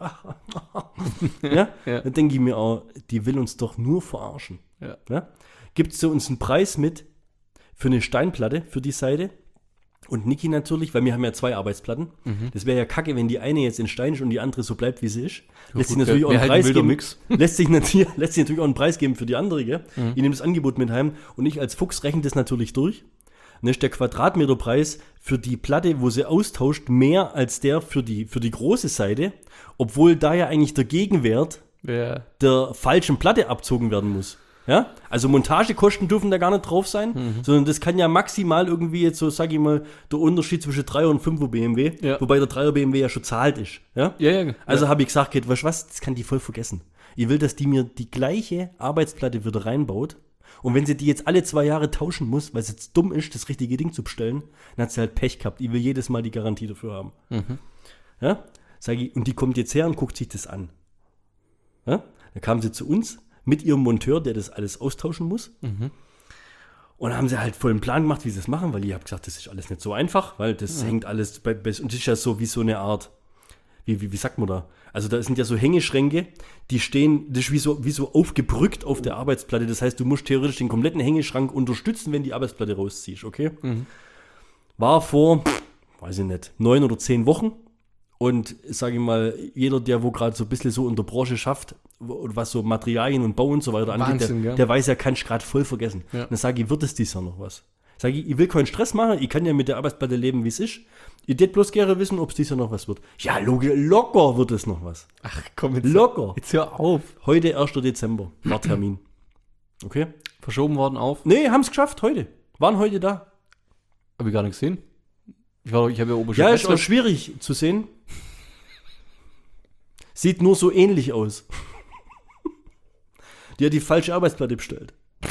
ja? Ja. Dann denke ich mir auch, die will uns doch nur verarschen. Ja. Ja? Gibt sie uns einen Preis mit für eine Steinplatte, für die Seite? Und Niki natürlich, weil wir haben ja zwei Arbeitsplatten. Mhm. Das wäre ja kacke, wenn die eine jetzt in Stein ist und die andere so bleibt, wie sie ist. Ja, lässt gut, sich natürlich wär, auch einen halt Preis ein wilder geben. Mix. Lässt sich, natürlich, lässt sich natürlich auch einen Preis geben für die andere. Gell? Mhm. Ich nehme das Angebot mit heim und ich als Fuchs rechne das natürlich durch. Dann ist der Quadratmeterpreis für die Platte, wo sie austauscht, mehr als der für die, für die große Seite, obwohl da ja eigentlich der Gegenwert Ja. der falschen Platte abzogen werden muss. Ja? Also Montagekosten dürfen da gar nicht drauf sein, mhm. sondern das kann ja maximal irgendwie jetzt so, sag ich mal, der Unterschied zwischen dreier und fünfer B M W, Ja. wobei der dreier B M W ja schon zahlt ist. Ja, Ja, ja. Also ja. habe ich gesagt, geht, weißt du was, das kann die voll vergessen. Ich will, dass die mir die gleiche Arbeitsplatte wieder reinbaut. Und wenn sie die jetzt alle zwei Jahre tauschen muss, weil es jetzt dumm ist, das richtige Ding zu bestellen, dann hat sie halt Pech gehabt. Ich will jedes Mal die Garantie dafür haben. Mhm. Ja? Sag ich, und die kommt jetzt her und guckt sich das an. Ja? Dann kam sie zu uns mit ihrem Monteur, der das alles austauschen muss. Mhm. Und dann haben sie halt voll einen Plan gemacht, wie sie das machen, weil ich habe gesagt, das ist alles nicht so einfach, weil das Mhm. hängt alles, bei, bei, und das ist ja so wie so eine Art, wie, wie, wie sagt man da? Also da sind ja so Hängeschränke, die stehen, das ist wie so, wie so aufgebrückt auf der Arbeitsplatte. Das heißt, du musst theoretisch den kompletten Hängeschrank unterstützen, wenn die Arbeitsplatte rausziehst, okay? Mhm. War vor, weiß ich nicht, neun oder zehn Wochen. Und sage ich mal, jeder, der wo gerade so ein bisschen so in der Branche schafft, wo- was so Materialien und Bau und so weiter angeht, Wahnsinn, der, gell? der weiß ja, kann ich gerade voll vergessen. Ja. Dann sage ich, wird es dieses Jahr noch was? Sage ich, ich will keinen Stress machen, ich kann ja mit der Arbeitsplatte leben, wie es ist. Ich hätte bloß gerne wissen, ob es dieses Jahr noch was wird. Ja, logisch, locker wird es noch was. Ach komm, jetzt, Locker. jetzt hör auf. Heute, erster Dezember, war Termin. Okay? Verschoben worden auf. Nee, haben es geschafft, heute. Waren heute da. Hab ich gar nicht gesehen. Ich, war- ich habe ja oben schon Ja, ist auch Festland- schwierig zu sehen. Sieht nur so ähnlich aus. Die hat die falsche Arbeitsplatte bestellt.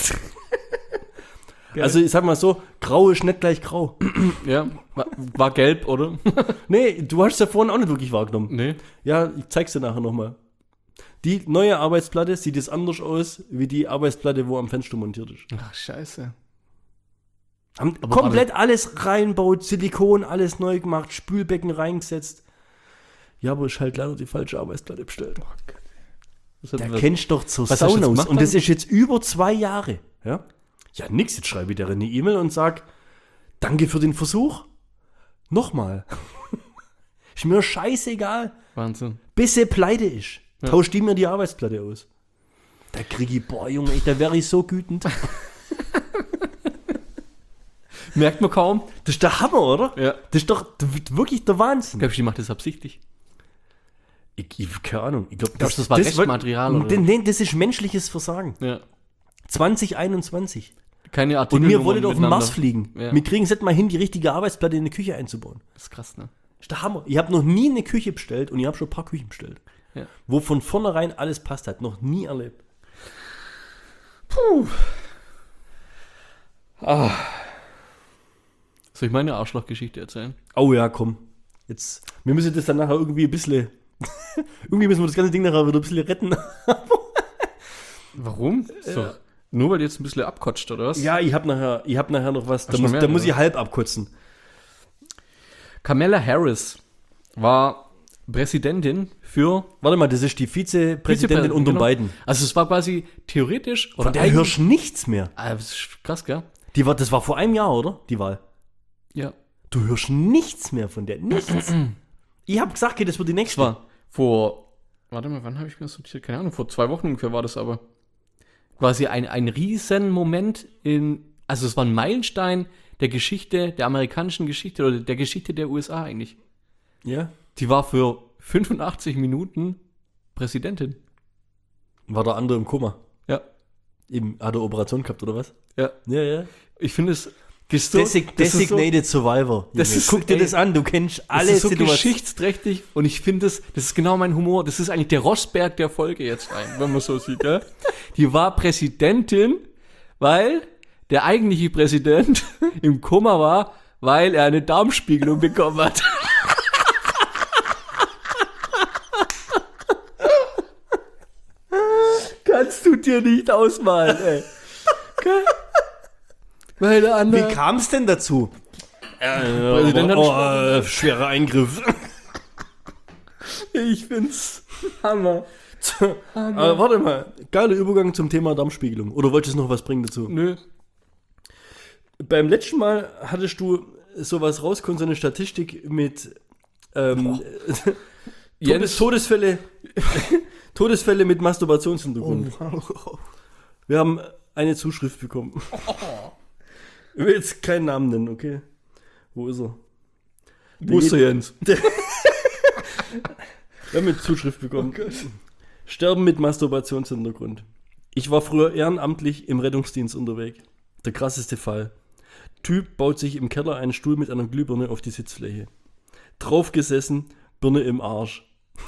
Also ich sag mal so, grau ist nicht gleich grau. Ja, war, war gelb, oder? Nee, du hast es ja vorhin auch nicht wirklich wahrgenommen. Nee. Ja, ich zeig's dir nachher nochmal. Die neue Arbeitsplatte sieht jetzt anders aus, wie die Arbeitsplatte, wo am Fenster montiert ist. Ach, scheiße. Haben Aber komplett alles reinbaut, Silikon, alles neu gemacht, Spülbecken reingesetzt. Ja, aber ist halt leider die falsche Arbeitsplatte bestellt. Was hat- Da was- kennst du doch zur was hast du Sauna jetzt aus. gemacht Und das dann? ist jetzt über zwei Jahre. Ja, ja nix, jetzt schreibe ich dir eine E-Mail und sag, danke für den Versuch. Nochmal. Ist mir scheißegal. Wahnsinn. Bis sie pleite ist. Ja. Tausch die mir die Arbeitsplatte aus. Da krieg ich, boah Junge, ey, da wäre ich so gütend. Merkt man kaum. Das ist der Hammer, oder? Ja. Das ist doch d- wirklich der Wahnsinn. Glaubst du, die macht das absichtlich? Ich, ich, keine Ahnung. Ich glaub, Glaubst du, das war Restmaterial, wird- oder? Nee, das ist menschliches Versagen. Ja. zwanzig einundzwanzig. Keine Artikel. Und wir wollen auf den Mars fliegen. Ja. Wir kriegen es nicht mal hin, die richtige Arbeitsplatte in eine Küche einzubauen. Das ist krass, ne? Das ist der Hammer. Ich habe noch nie eine Küche bestellt und ich habe schon ein paar Küchen bestellt. Ja. Wo von vornherein alles passt hat. Noch nie erlebt. Soll ich meine Arschlochgeschichte erzählen? Oh ja, komm. Jetzt, wir müssen das dann nachher irgendwie ein bisschen, irgendwie müssen wir das ganze Ding nachher wieder ein bisschen retten. Warum? So. Nur weil du jetzt ein bisschen abkotscht, oder was? Ja, ich habe nachher, ich hab nachher noch was, da Hast du muss, noch da mehr, muss ich oder? halb abkotzen. Kamala Harris war Präsidentin für Warte mal, das ist die Vizepräsidentin unter genau. Biden. Also es war quasi theoretisch oder Von der eigentlich- hörst du nichts mehr. Ah, das ist krass, gell? Die war, das war vor einem Jahr, oder? Die Wahl. Ja. Du hörst nichts mehr von der. Nichts. Ich habe gesagt, okay, das wird die Das nächste. war vor, warte mal, wann habe ich mir das sortiert? Keine Ahnung, vor zwei Wochen ungefähr war das aber. Quasi ein, ein Riesenmoment in, also es war ein Meilenstein der Geschichte, der amerikanischen Geschichte oder der Geschichte der U S A eigentlich. Ja. Die war für fünfundachtzig Minuten Präsidentin. War der andere im Koma. Ja. Eben, hat er Operation gehabt, oder was? Ja. Ja, ja. Ich finde es... das so- Desig- das ist so- Designated Survivor. Das Junge. ist- Guck dir ey, das an, du kennst alle Das ist so Situationen. geschichtsträchtig und ich finde das, das ist genau mein Humor. Das ist eigentlich der Rossberg der Folge jetzt rein, wenn man so sieht. Ja? Die war Präsidentin, weil der eigentliche Präsident im Koma war, weil er eine Darmspiegelung bekommen hat. Kannst du dir nicht ausmalen, ey. Okay? Weil der andere... Wie kam es denn dazu? Präsident hat- oh, äh, schwerer Eingriff. Ich find's Hammer. Aber warte mal, geiler Übergang zum Thema Darmspiegelung. Oder wolltest du noch was bringen dazu? Nö. Beim letzten Mal hattest du sowas rausgekommen, so eine Statistik mit ähm, Todes, Todesfälle, Todesfälle mit Masturbationshintergrund. Wir haben eine Zuschrift bekommen. Ich will jetzt keinen Namen nennen, okay? Wo ist er? Wo ist der Jens? Wir haben eine Zuschrift bekommen. Sterben mit Masturbationshintergrund. Ich war früher ehrenamtlich im Rettungsdienst unterwegs. Der krasseste Fall. Typ baut sich im Keller einen Stuhl mit einer Glühbirne auf die Sitzfläche. Draufgesessen, Birne im Arsch.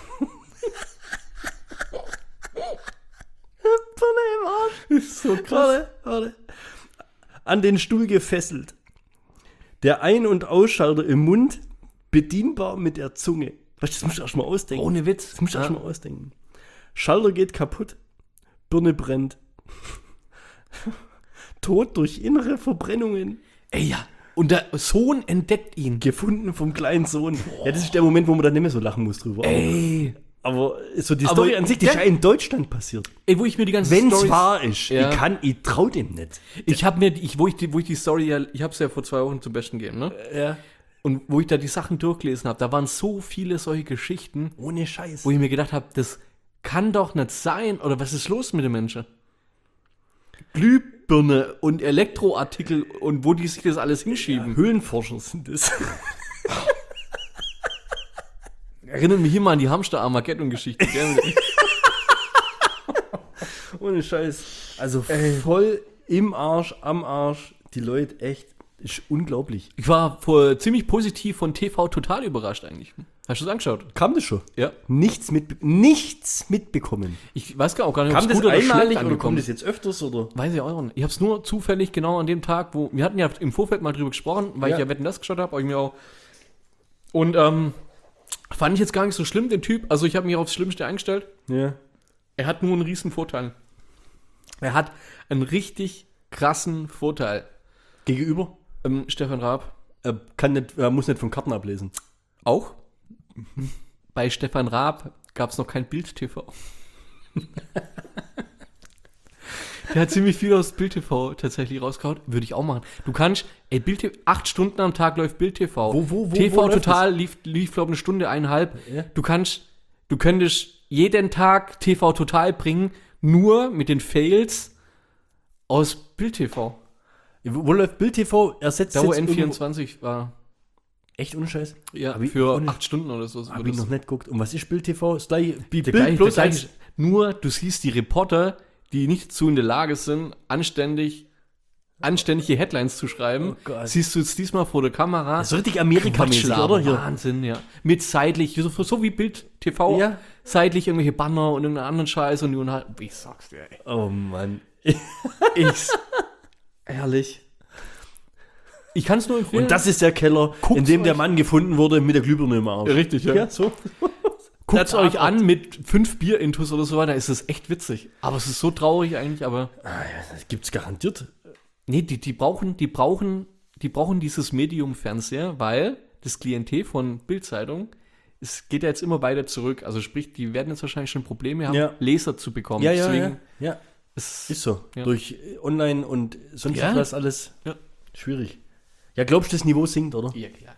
Birne im Arsch. Ist so krass. Warte, warte. An den Stuhl gefesselt. Der Ein- und Ausschalter im Mund, bedienbar mit der Zunge. Weißt du, das musst du erst mal ausdenken. Ohne Witz. Das musst du Ja. erst mal ausdenken. Schalter geht kaputt, Birne brennt. Tod durch innere Verbrennungen. Ey, ja. Und der Sohn entdeckt ihn. Gefunden vom kleinen Sohn. Ja, das ist der Moment, wo man dann nicht mehr so lachen muss drüber. Ey. Aber so die Aber Story an sich, die ist der- ja in Deutschland passiert. Ey, wo ich mir die ganze Wenn es Storys- wahr ist, Ja. ich kann, ich trau dem nicht. Ich habe mir, die- ich, wo ich die, wo ich die Story, ja, ich habe es ja vor zwei Wochen zum Besten gegeben, ne? Ja. Und wo ich da die Sachen durchgelesen habe, da waren so viele solche Geschichten, Ohne Scheiß. wo ich mir gedacht habe, das kann doch nicht sein. Oder was ist los mit den Menschen? Glühbirne und Elektroartikel und wo die sich das alles hinschieben. Höhlenforscher sind das. Erinnert mich immer an die Hamster-Armageddon-Geschichte. gell? Ohne Scheiß. Also voll im Arsch, am Arsch. Die Leute echt, ist unglaublich. Ich war vor, ziemlich positiv von T V total überrascht eigentlich. Hast du es angeschaut? Kam das schon? Ja. Nichts, mit, nichts mitbekommen. Ich weiß gar auch gar nicht, Kam ob's das gut oder schlecht einmalig oder angekommen kommt ist. das jetzt öfters? Oder? Weiß ich auch nicht. Ich habe es nur zufällig genau an dem Tag, wo... Wir hatten ja im Vorfeld mal drüber gesprochen, weil Ja. ich ja Wetten, das geschaut habe. hab ich mir auch... Und ähm, fand ich jetzt gar nicht so schlimm, den Typ. Also ich habe mich aufs Schlimmste eingestellt. Ja. Er hat nur einen riesen Vorteil. Er hat einen richtig krassen Vorteil. Gegenüber? Ähm, Stefan Raab Er, kann nicht, er muss nicht von Karten ablesen. auch. Bei Stefan Raab gab es noch kein Bild-T V. Der hat ziemlich viel aus Bild-T V tatsächlich rausgehauen. Würde ich auch machen. Du kannst, ey, Bild-T V, acht Stunden am Tag läuft Bild-T V. Wo- wo- wo- T V wo läuft total lief, lief glaube ich, eine Stunde, eineinhalb. Ja. Du kannst, du könntest jeden Tag T V total bringen, nur mit den Fails aus Bild-T V. Wo, wo läuft Bild T V? Ersetzt Da wo jetzt N irgendwo- vierundzwanzig war. Echt ohne Scheiß? Ja, Hab ich- für ohne- acht Stunden oder so. Hab ich noch nicht geguckt. Und was ist Bild T V? Das gleiche, wie Der Bild gleiche, bloß der als- gleiche, nur du siehst die Reporter, die nicht zu in der Lage sind, anständig, anständige Headlines zu schreiben, Oh Gott. siehst du jetzt diesmal vor der Kamera. So richtig Amerika-mäßig, Quatsch oder? labern. Hier. Wahnsinn, ja. Mit seitlich, so, so wie Bild T V, Ja. seitlich irgendwelche Banner und irgendeinen anderen Scheiß und die unterhalten. Wie sagst du, ey? Oh Mann. Ich, ehrlich. Ich kann es nur empfehlen. Und das ist der Keller, Guckt's in dem der euch- Mann gefunden wurde mit der Glühbirne im Arsch. Richtig, ja. Ja, so. Guckt Das euch Tatort. an mit fünf Bier-Intus oder so weiter, ist das echt witzig. Aber es ist so traurig eigentlich, aber... Das gibt's garantiert. Nee, die, die brauchen, die brauchen, die brauchen dieses Medium Fernseher, weil das Klientel von Bild-Zeitung, es geht ja jetzt immer weiter zurück. Also sprich, die werden jetzt wahrscheinlich schon Probleme haben, Ja. Leser zu bekommen. Ja, ja, Deswegen ja. ja. es- Ist so. Ja. Durch äh, Online und sonst Ja. was alles Ja. schwierig. Ja, glaubst du, das Niveau sinkt, oder? Ja, klar.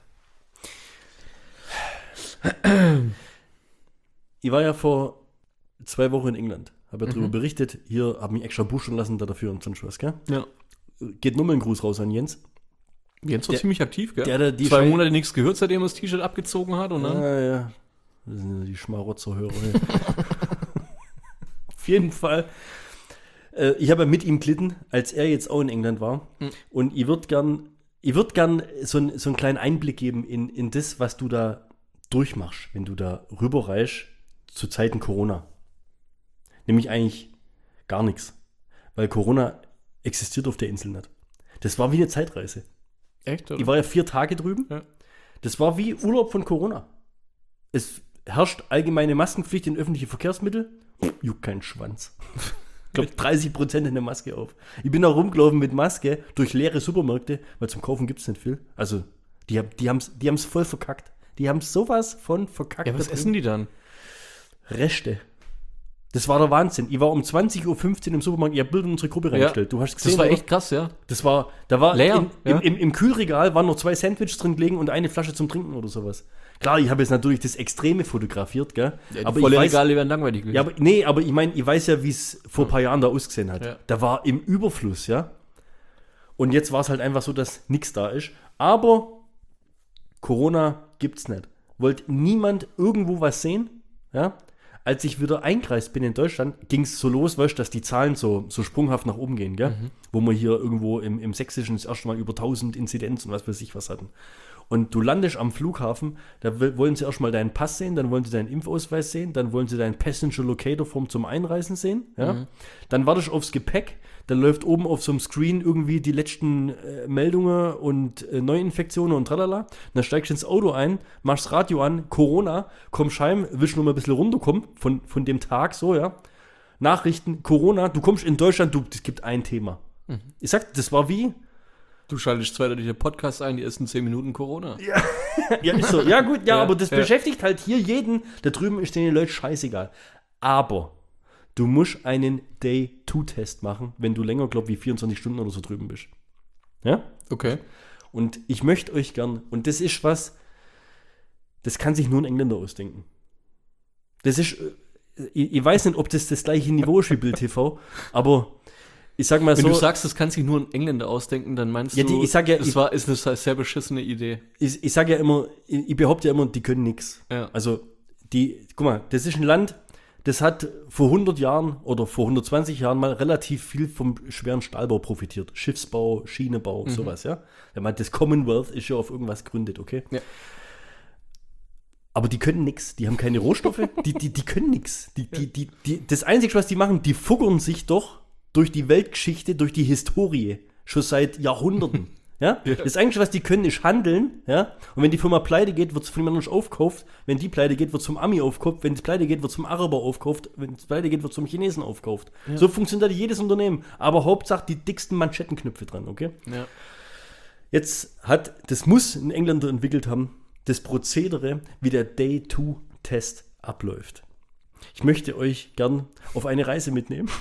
Ich war ja vor zwei Wochen in England. Habe ja Mhm. darüber berichtet. Hier habe mich extra buschen lassen da dafür und sonst was, gell? Ja. Geht nur mal ein Gruß raus an Jens. Jens war Der- ziemlich aktiv, gell? der, der die Zwei Schei- Monate nichts gehört, seitdem er das T-Shirt abgezogen hat. Und dann, Ja, ja. Das sind ja die Schmarotzer-Hörer. Auf jeden Fall. äh, ich habe ja mit ihm gelitten, als er jetzt auch in England war. Mhm. Und ich würde gern, ich würd gern so, ein, so einen kleinen Einblick geben in, in das, was du da durchmachst, wenn du da rüberreist zu Zeiten Corona. Nämlich eigentlich gar nichts. Weil Corona existiert auf der Insel nicht. Das war wie eine Zeitreise. Echt, oder? Ich war ja vier Tage drüben. Ja. Das war wie Urlaub von Corona. Es herrscht allgemeine Maskenpflicht in öffentliche Verkehrsmittel. Juckt kein Schwanz. Ich glaube, dreißig Prozent eine Maske auf. Ich bin da rumgelaufen mit Maske durch leere Supermärkte, weil zum Kaufen gibt es nicht viel. Also, die, die haben es die haben's voll verkackt. Die haben sowas von verkackt. Ja, was essen die dann? Reste. Das war der Wahnsinn. Ich war um zwanzig Uhr fünfzehn im Supermarkt, ich habe Bilder in unsere Gruppe reingestellt. Ja, du hast gesehen, das war oder? echt krass, ja. Das war, da war leer, in, ja. im, im, im Kühlregal waren noch zwei Sandwiches drin gelegen und eine Flasche zum Trinken oder sowas. Klar, ich habe jetzt natürlich das Extreme fotografiert, gell? Ja, die aber volle ich weiß, Regale wären langweilig gewesen. Ja, aber, nee, aber ich meine, ich weiß ja, wie es vor ein paar Jahren da ausgesehen hat. Ja. Da war im Überfluss, ja. Und jetzt war es halt einfach so, dass nichts da ist. Aber Corona gibt's nicht. Wollte niemand irgendwo was sehen, ja? Als ich wieder eingereist bin in Deutschland, ging es so los, weißt du, dass die Zahlen so, so sprunghaft nach oben gehen, gell? Mhm. Wo wir hier irgendwo im, im Sächsischen das erste Mal über tausend Inzidenz und was weiß ich was hatten. Und du landest am Flughafen, da w- wollen sie erstmal deinen Pass sehen, dann wollen sie deinen Impfausweis sehen, dann wollen sie deinen Passenger Locator Form zum Einreisen sehen, ja? Mhm. Dann wartest du aufs Gepäck, dann läuft oben auf so einem Screen irgendwie die letzten äh, Meldungen und äh, Neuinfektionen und tralala. Dann steigst du ins Auto ein, machst das Radio an, Corona, kommst heim, willst noch mal ein bisschen runterkommen von, von dem Tag, so, ja. Nachrichten, Corona, du kommst in Deutschland, du, es gibt ein Thema. Mhm. Ich sag, das war wie... Du schaltest zwei durch den Podcast ein, die ersten zehn Minuten Corona. Ja, ja ist so. Ja gut, ja, ja aber das ja. beschäftigt halt hier jeden. Da drüben ist den Leuten scheißegal. Aber du musst einen Day zwei Test machen, wenn du länger, glaub wie vierundzwanzig Stunden oder so drüben bist. Ja? Okay. Und ich möchte euch gern, und das ist was, das kann sich nur ein Engländer ausdenken. Das ist, ich, ich weiß nicht, ob das das gleiche Niveau ist wie Bild T V, aber ich sag mal Wenn so. du sagst, das kann sich nur ein Engländer ausdenken, dann meinst ja, die, du, ich sag ja, es ich, war, ist eine sehr beschissene Idee. Ich, ich sage ja immer, ich, ich behaupte ja immer, die können nichts. Ja. Also, die, guck mal, das ist ein Land, das hat vor hundert Jahren oder vor hundertzwanzig Jahren mal relativ viel vom schweren Stahlbau profitiert. Schiffsbau, Schienenbau, mhm. sowas, ja. Ich meine, das Commonwealth ist ja auf irgendwas gegründet, okay? Ja. Aber die können nichts, die haben keine Rohstoffe, die, die, die können nichts. Die, die, die, die, das Einzige, was die machen, die fuggern sich doch durch die Weltgeschichte, durch die Historie, schon seit Jahrhunderten. Ja? Ja. Das Einzige, was die können, ist handeln. Ja? Und wenn die Firma pleite geht, wird es von jemandem aufgekauft. Wenn die pleite geht, wird es zum Ami aufgekauft. Wenn es pleite geht, wird es zum Araber aufgekauft. Wenn es pleite geht, wird es zum Chinesen aufgekauft. Ja. So funktioniert jedes Unternehmen. Aber Hauptsache die dicksten Manschettenknöpfe dran, okay? Ja. Jetzt hat, das muss ein Engländer entwickelt haben, das Prozedere, wie der Day zwei Test abläuft. Ich möchte euch gern auf eine Reise mitnehmen.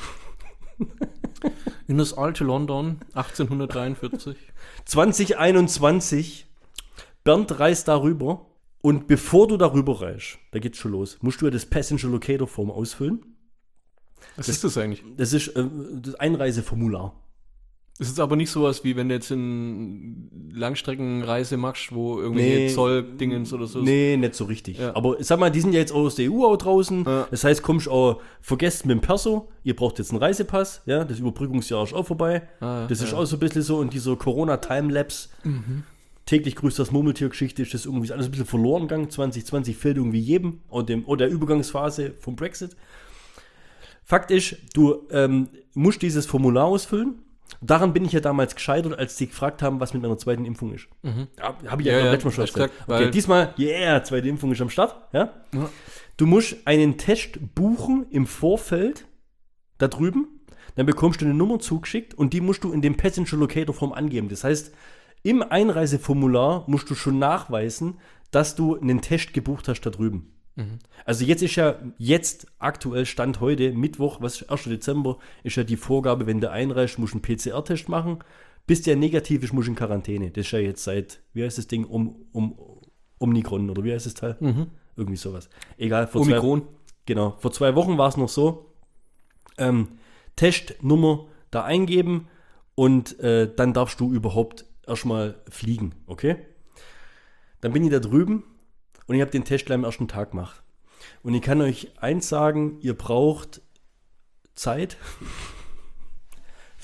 In das alte London, achtzehnhundertdreiundvierzig. zwanzig einundzwanzig. Bernd reist darüber. Und bevor du darüber reist, da geht's schon los, musst du ja das Passenger Locator Form ausfüllen. Was das, ist das eigentlich? Das ist äh, das Einreiseformular. Es ist aber nicht sowas, wie wenn du jetzt eine Langstreckenreise machst, wo irgendwelche Nee, Zolldingens oder so. Nee, nicht so richtig. Ja. Aber sag mal, die sind ja jetzt aus der E U auch draußen. Ja. Das heißt, kommst auch, vergesst mit dem Perso, ihr braucht jetzt einen Reisepass. Ja, das Überbrückungsjahr ist auch vorbei. Ah, ja, das ist ja. auch so ein bisschen so in dieser Corona-Timelapse. Mhm. Täglich grüßt das Murmeltier-Geschichte, ist das irgendwie alles ein bisschen verloren gegangen. zwanzig zwanzig fehlt irgendwie jedem oder, dem, oder der Übergangsphase vom Brexit. Fakt ist, du ähm, musst dieses Formular ausfüllen. Daran bin ich ja damals gescheitert, als die gefragt haben, was mit meiner zweiten Impfung ist. Mhm. Ja, habe ich Ja, ja, ja, letztes Mal schon hast gesagt. gesagt, Okay, weil- diesmal, yeah, zweite Impfung ist am Start. Ja? Ja. Du musst einen Test buchen im Vorfeld da drüben. Dann bekommst du eine Nummer zugeschickt und die musst du in dem Passenger Locator Form angeben. Das heißt, im Einreiseformular musst du schon nachweisen, dass du einen Test gebucht hast da drüben. Mhm. Also jetzt ist ja, jetzt aktuell Stand heute, Mittwoch, was ist erster Dezember, ist ja die Vorgabe, wenn du einreist, musst du einen P C R-Test machen. Bist der negativ ist, musst du in Quarantäne. Das ist ja jetzt seit, wie heißt das Ding, um, um, Omikron oder wie heißt das Teil? Mhm. Irgendwie sowas. Egal. Vor Omikron. Zwei, genau. Vor zwei Wochen war es noch so, ähm, Testnummer da eingeben und äh, dann darfst du überhaupt erstmal fliegen, okay? Dann bin ich da drüben und ich habe den Test gleich am ersten Tag gemacht. Und ich kann euch eins sagen, ihr braucht Zeit.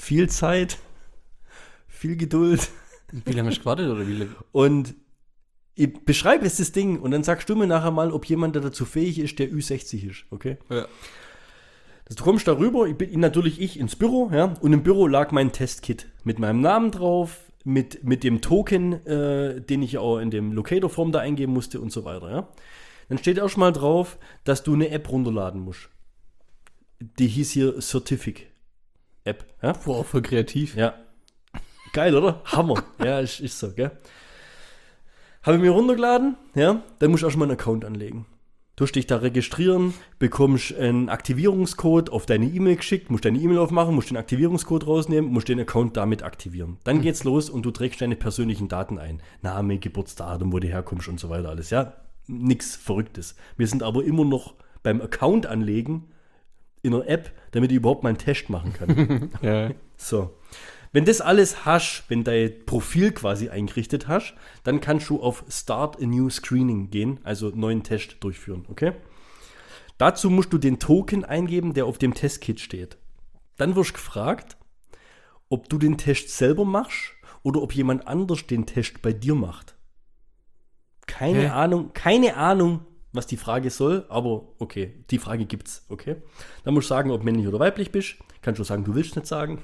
viel Zeit, viel Geduld. Wie lange hast du gewartet oder wie lange? Und ich beschreibe jetzt das Ding und dann sagst du mir nachher mal, ob jemand da dazu fähig ist, der Ü sechzig ist, okay? Ja. Du kommst da rüber, ich bin natürlich ich ins Büro, ja, und im Büro lag mein Testkit mit meinem Namen drauf, mit, mit dem Token, äh, den ich auch in dem Locator-Form da eingeben musste und so weiter, ja. Dann steht auch schon mal drauf, dass du eine App runterladen musst. Die hieß hier Certific App, ja. Boah, voll kreativ. Ja. Geil, oder? Hammer. Ja, ist, ist so, gell. Habe ich mir runtergeladen, ja, dann musst du erstmal einen Account anlegen. Du musst dich da registrieren, bekommst einen Aktivierungscode auf deine E-Mail geschickt, musst deine E-Mail aufmachen, musst den Aktivierungscode rausnehmen, musst den Account damit aktivieren. Dann geht's los und du trägst deine persönlichen Daten ein. Name, Geburtsdatum, wo du herkommst und so weiter alles, ja. Nix Verrücktes. Wir sind aber immer noch beim Account anlegen in einer App, damit ich überhaupt mal einen Test machen kann. Ja. So. Wenn das alles hast, wenn dein Profil quasi eingerichtet hast, dann kannst du auf Start a New Screening gehen, also einen neuen Test durchführen, okay? Dazu musst du den Token eingeben, der auf dem Testkit steht. Dann wirst du gefragt, ob du den Test selber machst oder ob jemand anders den Test bei dir macht. Keine Hä? Ahnung, keine Ahnung, was die Frage soll, aber okay, die Frage gibt's, okay? Dann musst du sagen, ob männlich oder weiblich bist. Kannst du sagen, du willst nicht sagen.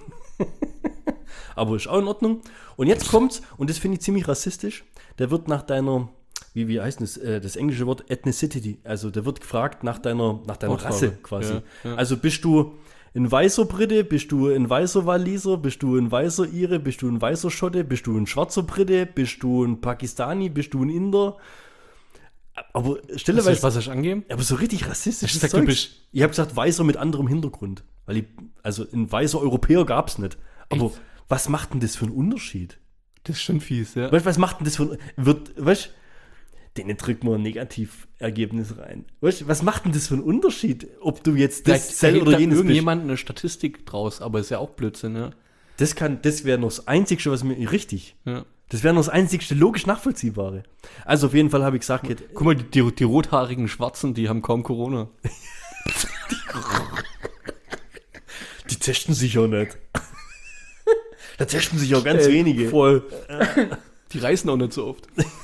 Aber ist auch in Ordnung. Und jetzt kommt's, und das finde ich ziemlich rassistisch, der wird nach deiner, wie, wie heißt das, äh, das englische Wort Ethnicity, also der wird gefragt nach deiner, nach deiner Hautfarbe. Rasse quasi. Ja, ja. Also bist du ein weißer Brite, bist du ein weißer Waliser, bist du ein weißer Ire, bist du ein weißer Schotte, bist du ein schwarzer Brite, bist du ein Pakistani, bist du ein Inder. Aber Was, stelleweise, was hast du angegeben? aber so richtig rassistisch. Hast du gesagt, du bist- Ich habe gesagt, weißer mit anderem Hintergrund. Weil ich, also ein weißer Europäer gab es nicht. Aber Echt? was macht denn das für einen Unterschied? Das ist schon fies, ja. Weißt du, was macht denn das für ein, wird, weißt du, denen drückt man ein Negativergebnis rein. Weißt du, was macht denn das für einen Unterschied, ob du jetzt das Vielleicht Zell erhebt oder da jenes bist? irgendjemand eine Statistik draus, aber ist ja auch Blödsinn, ja. Das kann, das wäre noch das Einzige, was mir, richtig. ja. Das wäre noch das Einzige logisch Nachvollziehbare. Also auf jeden Fall habe ich gesagt, jetzt, Guck mal, die, die, die rothaarigen Schwarzen, die haben kaum Corona. die testen sich ja nicht. Da testen sich auch ganz Ey, wenige. Voll. Die reisen auch nicht so oft.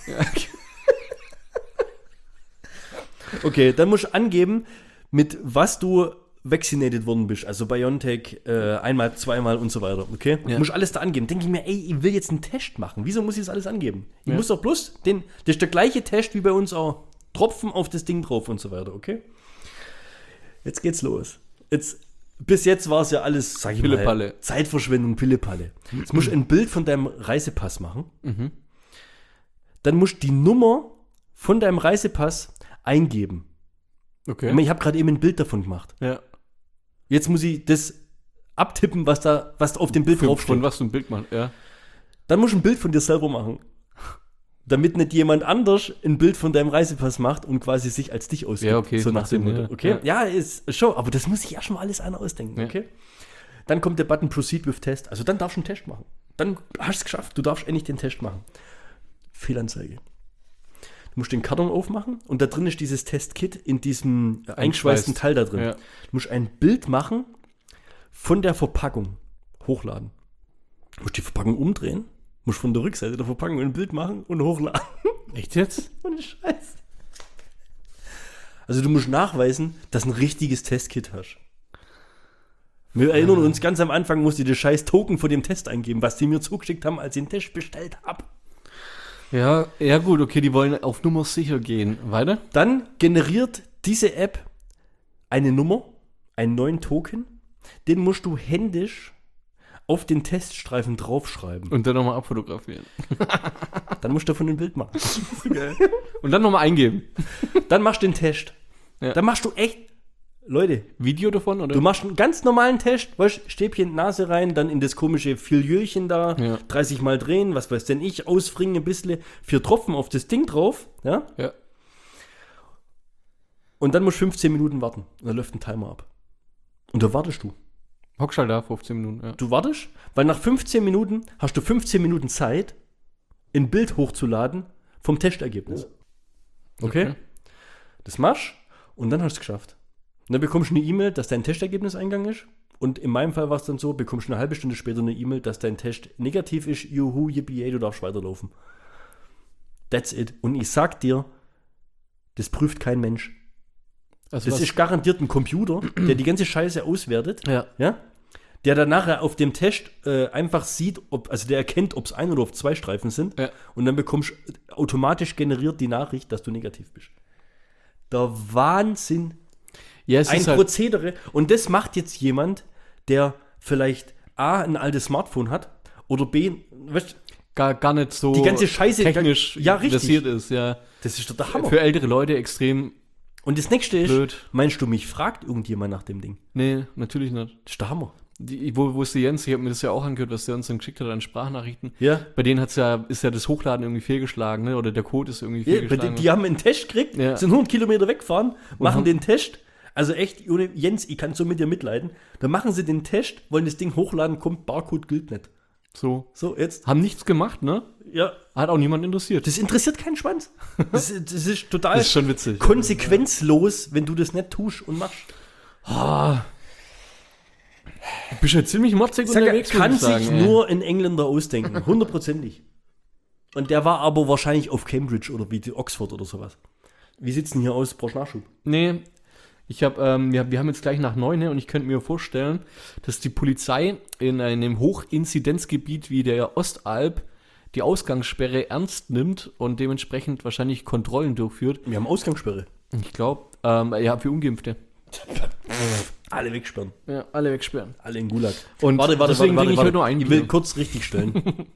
Okay, dann musst du angeben, mit was du vaccinated worden bist. Also BioNTech, äh, einmal, zweimal und so weiter. Okay? Ja. Du musst alles da angeben. Denke ich mir, ey, ich will jetzt einen Test machen. Wieso muss ich das alles angeben? Ich Ja. muss doch bloß den, das ist der gleiche Test wie bei uns auch. Tropfen auf das Ding drauf und so weiter, okay? Jetzt geht's los. Jetzt, bis jetzt war es ja alles, sag ich Pillepalle. mal, Zeitverschwendung, Pillepalle. Jetzt musst du ein Bild von deinem Reisepass machen. Mhm. Dann musst du die Nummer von deinem Reisepass eingeben. Okay. Ich meine, ich habe gerade eben ein Bild davon gemacht. Ja. Jetzt muss ich das abtippen, was da, was auf dem Bild Für, draufsteht. von was du ein Bild machst, ja. Dann musst du ein Bild von dir selber machen. Damit nicht jemand anders ein Bild von deinem Reisepass macht und quasi sich als dich ausgibt. Ja, okay, So nach macht dem Sinn, Motto. ja. Okay? Ja. Ja, ist schon, aber das muss sich erstmal alles einer ausdenken, Ja. okay? Dann kommt der Button Proceed with Test. Also dann darfst du einen Test machen. Dann hast du es geschafft. Du darfst endlich den Test machen. Fehlanzeige. Du musst den Karton aufmachen und da drin ist dieses Testkit in diesem äh, eingeschweißten Eingeschweißt. Teil da drin. Ja. Du musst ein Bild machen von der Verpackung. Hochladen. Du musst die Verpackung umdrehen, musst von der Rückseite der Verpackung ein Bild machen und hochladen. Echt jetzt? Ohne Scheiß. Also du musst nachweisen, dass du ein richtiges Testkit hast. Wir erinnern uns, ganz am Anfang musste ich das scheiß Token von dem Test eingeben, was die mir zugeschickt haben, als ich den Test bestellt habe. Ja, ja gut, okay, die wollen auf Nummer sicher gehen. Weiter? Dann generiert diese App eine Nummer, einen neuen Token, den musst du händisch auf den Teststreifen draufschreiben. Und dann nochmal abfotografieren. Dann musst du davon ein Bild machen. Und dann nochmal eingeben. Dann machst du den Test. Ja. Dann machst du echt, Leute, Video davon, oder? du machst einen ganz normalen Test, weißt, Stäbchen, Nase rein, dann in das komische Filiölchen da, Ja. dreißig Mal drehen, was weiß denn ich, ausfringen ein bisschen, vier Tropfen auf das Ding drauf, ja, Ja. und dann musst du fünfzehn Minuten warten. Und dann läuft ein Timer ab. Und da wartest du. Hockst halt da, fünfzehn Minuten, ja. Du wartest, weil nach fünfzehn Minuten hast du fünfzehn Minuten Zeit, ein Bild hochzuladen vom Testergebnis. Okay? Okay. Das machst und dann hast du es geschafft. Und dann bekommst du eine E-Mail, dass dein Testergebnis eingegangen ist Und in meinem Fall war es dann so, bekommst du eine halbe Stunde später eine E-Mail, dass dein Test negativ ist, juhu, yippie, du darfst weiterlaufen. That's it. Und ich sag dir, das prüft kein Mensch. Also Das was, ist garantiert ein Computer, der die ganze Scheiße auswertet, ja. ja? Der dann nachher auf dem Test äh, einfach sieht, ob, also der erkennt, ob es ein oder auf zwei Streifen sind, Ja. und dann bekommst du automatisch generiert die Nachricht, dass du negativ bist. Der Wahnsinn. Ja, es Ein ist halt, Prozedere. Und das macht jetzt jemand, der vielleicht A, ein altes Smartphone hat oder B, weißt, gar, gar nicht so die ganze Scheiße technisch ja, richtig. versiert ist. Ja. das ist doch der Hammer. Für ältere Leute extrem. Und das nächste ist, Blöd. meinst du, mich fragt irgendjemand nach dem Ding? Nee, natürlich nicht. Das ist der Hammer. Die, wo, wo ist der Jens? Ich habe mir das ja auch angehört, was der uns dann geschickt hat an Sprachnachrichten. Ja. Bei denen hat's ja, ist ja das Hochladen irgendwie fehlgeschlagen, ne? Oder der Code ist irgendwie Ja, bei fehlgeschlagen. den, die haben einen Test gekriegt, Ja. sind hundert Kilometer weggefahren, machen haben- den Test. Also echt, ohne Jens, ich kann so mit dir mitleiden. Dann machen sie den Test, wollen das Ding hochladen, kommt, Barcode gilt nicht. so. So, jetzt. Haben nichts gemacht, ne? Ja, Hat auch niemand interessiert. das interessiert keinen Schwanz. Das, das ist total Das ist schon witzig. konsequenzlos, wenn du das nicht tust und machst. Ah. Du bist ja ziemlich motzig Sag ja, unterwegs, kann muss ich sagen, sich ey. nur ein Engländer ausdenken, hundertprozentig. Und der war aber wahrscheinlich auf Cambridge oder wie die Oxford oder sowas. Wie sieht's denn hier aus? Brauchst du Nachschub? Nee, ich habe, ähm, wir, wir haben jetzt gleich nach neun, ne, und ich könnte mir vorstellen, dass die Polizei in einem Hochinzidenzgebiet wie der Ostalb die Ausgangssperre ernst nimmt und dementsprechend wahrscheinlich Kontrollen durchführt. Wir haben Ausgangssperre. Ich glaube, ähm, ja, für Ungeimpfte. Alle wegsperren. Ja, alle wegsperren. Alle in Gulag. Und deswegen bringe ich heute nur ein Ich will Video. kurz richtig stellen.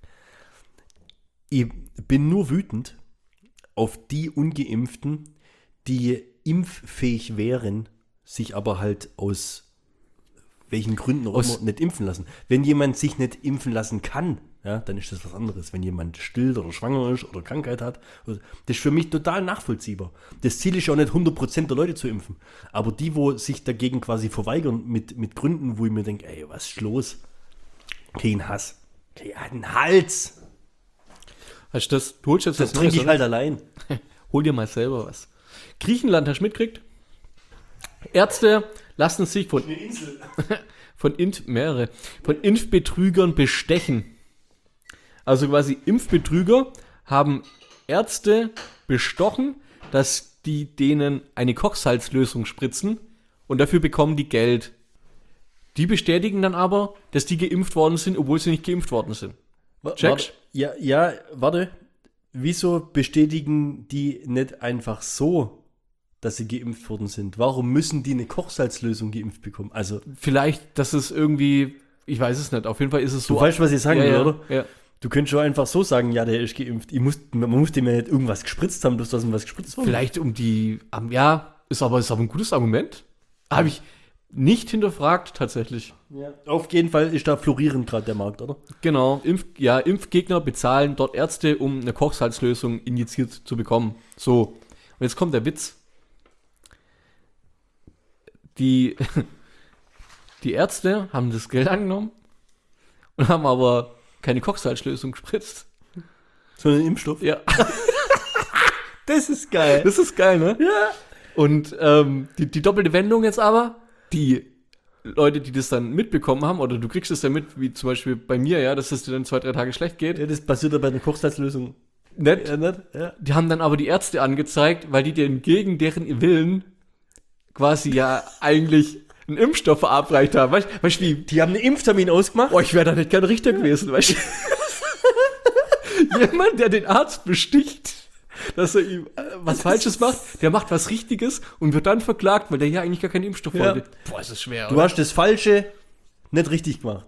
Ich bin nur wütend auf die Ungeimpften, die impffähig wären, sich aber halt aus welchen Gründen auch Aus- immer nicht impfen lassen. Wenn jemand sich nicht impfen lassen kann, ja, dann ist das was anderes. Wenn jemand stillt oder schwanger ist oder Krankheit hat, das ist für mich total nachvollziehbar. Das Ziel ist ja auch nicht hundert Prozent der Leute zu impfen. Aber die, wo sich dagegen quasi verweigern mit, mit Gründen, wo ich mir denke, ey, was ist los? Kein Hass. Kein Hals. Hast du das? Du holst jetzt Das was trinke Neues, ich halt allein. oder? Hol dir mal selber was. Griechenland hast du mitgekriegt? Ärzte lassen sich von, von Impf, mehrere, von Impfbetrügern bestechen. Also quasi Impfbetrüger haben Ärzte bestochen, dass die denen eine Kochsalzlösung spritzen und dafür bekommen die Geld. Die bestätigen dann aber, dass die geimpft worden sind, obwohl sie nicht geimpft worden sind. Wa- Checkst? Warte, ja, ja, warte. Wieso bestätigen die nicht einfach so, dass sie geimpft worden sind? Warum müssen die eine Kochsalzlösung geimpft bekommen? Also, Vielleicht, dass es irgendwie, ich weiß es nicht, auf jeden Fall ist es so. du weißt, was ich sagen ja, will, ja, oder? Ja. Du könntest schon einfach so sagen, ja, der ist geimpft. Ich muss, man muss dem ja nicht irgendwas gespritzt haben, bloß dass ihm was gespritzt wurde. Vielleicht um die, um, ja, ist aber, ist aber ein gutes Argument. Habe ich nicht hinterfragt, tatsächlich. Ja. Auf jeden Fall ist da florierend gerade der Markt, oder? Genau, Impf, ja, Impfgegner bezahlen dort Ärzte, um eine Kochsalzlösung injiziert zu bekommen. So, und jetzt kommt der Witz. Die, die Ärzte haben das Geld angenommen und haben aber keine Kochsalzlösung gespritzt. So ein Impfstoff. Ja, Das ist geil. das ist geil, ne? Ja. Und ähm, die, die doppelte Wendung jetzt aber, die Leute, die das dann mitbekommen haben, oder du kriegst es dann mit, wie zum Beispiel bei mir, ja, dass es dir dann zwei, drei Tage schlecht geht, Ja, das passiert ja bei einer Kochsalzlösung. nicht, Ja, nicht? Ja. die haben dann aber die Ärzte angezeigt, weil die denen gegen deren Willen quasi ja eigentlich einen Impfstoff verabreicht haben. Weißt du, weißt, wie, Die haben einen Impftermin ausgemacht. oh, ich wäre da nicht gern Richter gewesen, weißt du? Jemand, der den Arzt besticht, dass er ihm äh, was Falsches macht, der macht was Richtiges und wird dann verklagt, weil der ja eigentlich gar keinen Impfstoff Ja. wollte. Boah, ist das schwer, Du hast das Falsche nicht richtig gemacht.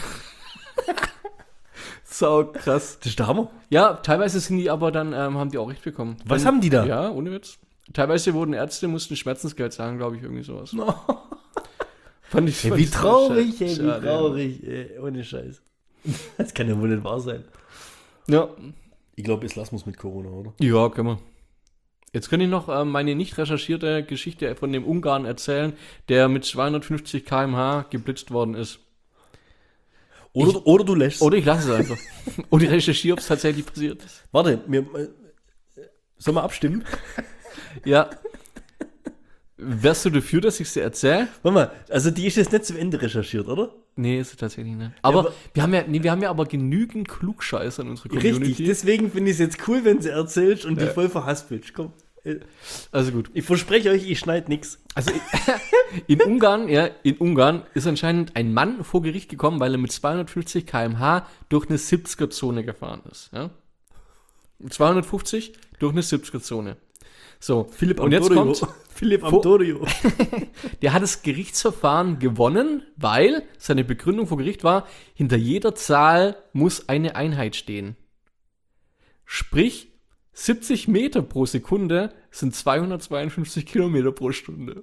Sau krass. Das ist der Hammer. Ja, teilweise sind die aber dann, ähm, haben die auch recht bekommen. Was Wenn- haben die da? Ja, ohne Witz. Teilweise wurden Ärzte, mussten Schmerzensgeld zahlen, glaube ich, irgendwie sowas. Fand ich, Ey, fand wie ich so traurig, scha- ey, wie schade. traurig, ey, ohne Scheiß. Das kann ja wohl nicht wahr sein. Ja. Ich glaube, es lassen wir es mit Corona, oder? Ja, können wir. Jetzt kann ich noch äh, meine nicht recherchierte Geschichte von dem Ungarn erzählen, der mit zweihundertfünfzig Kilometer pro Stunde geblitzt worden ist. Oder, oder du lässt. Oder ich lasse es einfach. Oder ich recherchiere, ob es tatsächlich passiert ist. Warte, wir, äh, sollen wir abstimmen? Ja. Wärst du dafür, dass ich sie erzähle? Warte mal, also die ist jetzt nicht zum Ende recherchiert, oder? Nee, ist sie tatsächlich nicht. Aber, aber- wir haben ja, nee, wir haben ja aber genügend Klugscheißer in unserer Community. Richtig, deswegen finde ich es jetzt cool, wenn sie erzählst und Ja. die voll verhaspelst. Komm. Also gut. Ich verspreche euch, ich schneide nichts. Also in Ungarn, ja, in Ungarn ist anscheinend ein Mann vor Gericht gekommen, weil er mit zweihundertfünfzig Kilometer pro Stunde durch eine siebziger-Zone gefahren ist. Ja? zweihundertfünfzig durch eine siebziger-Zone. So, Philipp und jetzt Amtorio. kommt, Philipp Wo- Amtorio. der hat das Gerichtsverfahren gewonnen, weil seine Begründung vor Gericht war, hinter jeder Zahl muss eine Einheit stehen. Sprich, siebzig Meter pro Sekunde sind zweihundertzweiundfünfzig Kilometer pro Stunde.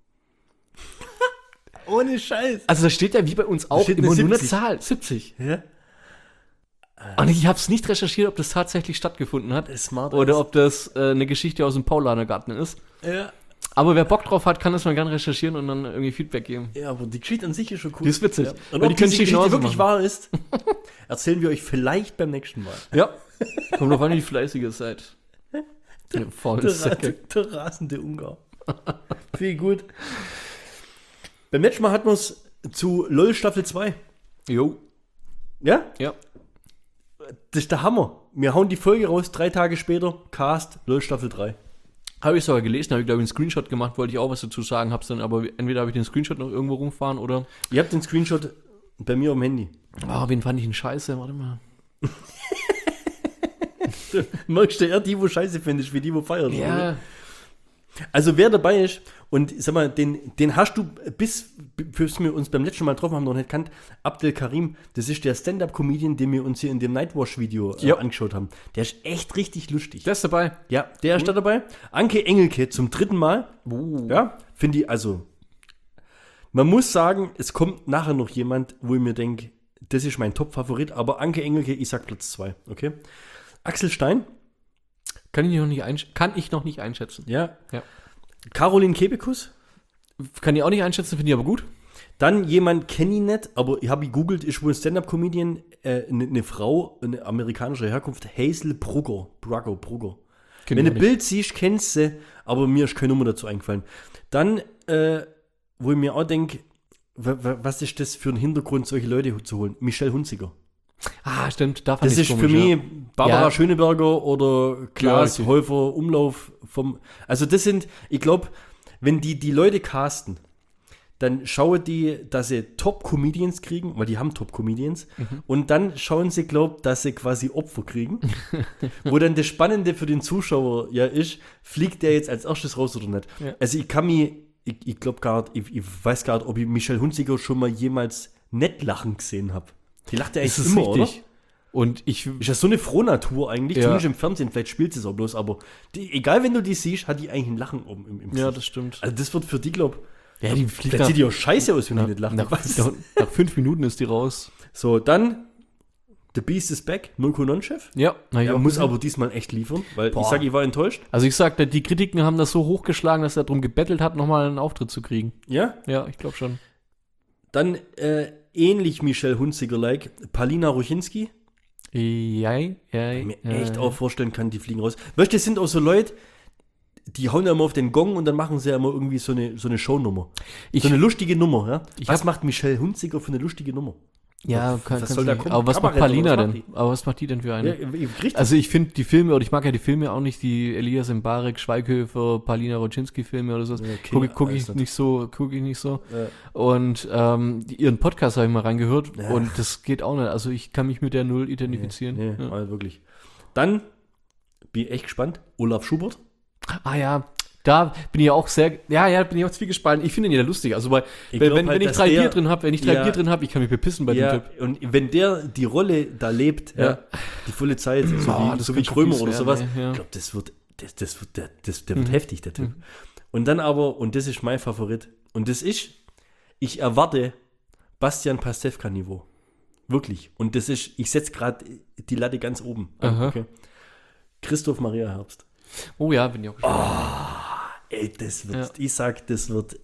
Ohne Scheiß. Also da steht ja wie bei uns auch steht immer eine nur eine siebzig. Zahl, siebzig. Ja? Und ich habe es nicht recherchiert, ob das tatsächlich stattgefunden hat Smart oder ass. ob das äh, eine Geschichte aus dem Paulanergarten ist. Ja. Aber wer Bock drauf hat, kann das mal gerne recherchieren und dann irgendwie Feedback geben. Ja, aber die Geschichte an sich ist schon cool. Die ist witzig. Ja. Weil Und die ob können diese sie Geschichte genauso wirklich machen. wahr ist, erzählen wir euch vielleicht beim nächsten Mal. Ja. Kommt drauf an, wie fleißig ihr seid. Ihr faulen Der, Säcke. der rasende Ungar. Viel gut. Beim letzten Mal hatten wir es zu LOL Staffel zwei. Jo. Ja? Ja. Das ist der Hammer. Wir hauen die Folge raus, drei Tage später, Cast, LOL Staffel drei. Habe ich sogar gelesen, habe ich glaube ich einen Screenshot gemacht, wollte ich auch was dazu sagen, hab's dann aber entweder habe ich den Screenshot noch irgendwo rumfahren oder. Ihr habt den Screenshot bei mir am Handy. Ah, wen fand ich denn scheiße? Warte mal. Merkst du eher die, wo Scheiße findest, wie die, wo feiert? oder? Ja. Also wer dabei ist, und sag mal, den, den hast du bis, bis wir uns beim letzten Mal getroffen haben, noch nicht kannt, Abdel Karim, das ist der Stand-Up-Comedian, den wir uns hier in dem Nightwash-Video äh, Ja. angeschaut haben. Der ist echt richtig lustig. Der ist dabei. Ja, der ist da dabei. Anke Engelke zum dritten Mal. Uh. Ja, finde ich, also, man muss sagen, es kommt nachher noch jemand, wo ich mir denke, das ist mein Top-Favorit, aber Anke Engelke, ich sag Platz zwei, okay? Axel Stein, Kann ich noch nicht, einsch- kann ich noch nicht einschätzen. ja. Ja. Caroline Kebekus, Kann ich auch nicht einschätzen, finde ich aber gut. dann jemand, kenne ich nicht, aber ich habe gegoogelt, ist wohl ein Stand-Up-Comedian, eine äh, ne, ne Frau, eine amerikanische Herkunft, Hazel Brugger, Brugger, Brugger. Kenn Wenn ich du auch ein Bild siehst, kennst du, aber mir ist keine Nummer dazu eingefallen. Dann, äh, wo ich mir auch denke, was ist das für ein Hintergrund, solche Leute zu holen? Michelle Hunziker. Ah, stimmt. Da fand Das ich's ist komisch, für ja. mich Barbara Ja. Schöneberger oder Klaas Ja, okay. Häufer Umlauf vom. Also das sind, ich glaube, wenn die die Leute casten, dann schauen die, dass sie Top-Comedians kriegen, weil die haben Top-Comedians, Mhm. und dann schauen sie, glaube dass sie quasi Opfer kriegen. Wo dann das Spannende für den Zuschauer ja ist, fliegt der jetzt als erstes raus oder nicht. Ja. Also ich kann mich, ich, ich glaube gar nicht, ich, ich weiß gar nicht, ob ich Michelle Hunziker schon mal jemals nicht lachen gesehen habe. Die lacht ja echt Ist es immer, richtig? oder? Und ich, Ist ja so eine Frohnatur eigentlich, Ja. zumindest im Fernsehen, vielleicht spielt sie es auch bloß, aber die, egal, wenn du die siehst, hat die eigentlich ein Lachen oben im, im ja, Gesicht. das stimmt. Also das wird für die, glaub Ja, die fliegt vielleicht sieht die auch scheiße aus, wenn nach, die nicht lachen. nach, Was? nach, nach fünf Minuten ist die raus. So, dann The Beast is Back, Mirko Nonchef. Ja, na Er ja. muss aber diesmal echt liefern, weil Boah. ich sage, ich war enttäuscht. Also ich sag, die Kritiken haben das so hochgeschlagen, dass er darum gebettelt hat, nochmal einen Auftritt zu kriegen. Ja, Ja, ich glaube schon. dann äh, ähnlich Michelle Hunziker-like, Palina Ruchinski. Ja, ja, Ich mir ja, echt ja. auch vorstellen kann, die fliegen raus. Weißt du, das sind auch so Leute, die hauen ja immer auf den Gong und dann machen sie ja immer irgendwie so eine, so eine Shownummer. Ich- so eine lustige Nummer, ja. Ich Was hab- macht Michelle Hunziker für eine lustige Nummer? Ja, Was kann, soll kannst da du- kommen? Aber was macht Kabarett oder Palina was macht denn? Aber was macht die denn für eine? Ja, richtig. Also ich finde die Filme, oder ich mag ja die Filme auch nicht, die Elias Mbarek, Schweighöfer, Palina Roczynski-Filme oder so. Ja, Gucke Kinder- guck ich weiß nicht. nicht so, gucke ich nicht so. Ja. Und ähm, die, ihren Podcast habe ich mal reingehört Ja. und das geht auch nicht. Also ich kann mich mit der Null identifizieren. Nee, Ja. also wirklich. Dann bin ich echt gespannt. Olaf Schubert. Ah ja, da bin ich auch sehr, ja, ja, bin ich auch zwiegespalten. Ich finde ihn ja lustig. Also weil, Ich wenn, glaub wenn, halt, wenn ich dass drei der- Bier drin habe, wenn ich drei Ja. Bier drin habe, ich kann mich bepissen bei Ja, dem Typ. und wenn der die Rolle da lebt, ja. Ja. die volle Zeit, so Ah, wie, das so wie könnte Krömer fies oder werden, sowas, ey, ja. ich glaube, das wird, das, das wird, der, das, der wird Mhm. heftig, der Typ. Und dann aber, und das ist mein Favorit, und das ist, ich erwarte Bastian Pastewka-Niveau. Wirklich. Und das ist, ich setze gerade die Latte ganz oben. an, Aha. Okay. Christoph Maria Herbst. Oh ja, bin ich auch gespannt. Ey, das wird, Ja. ich sag, das wird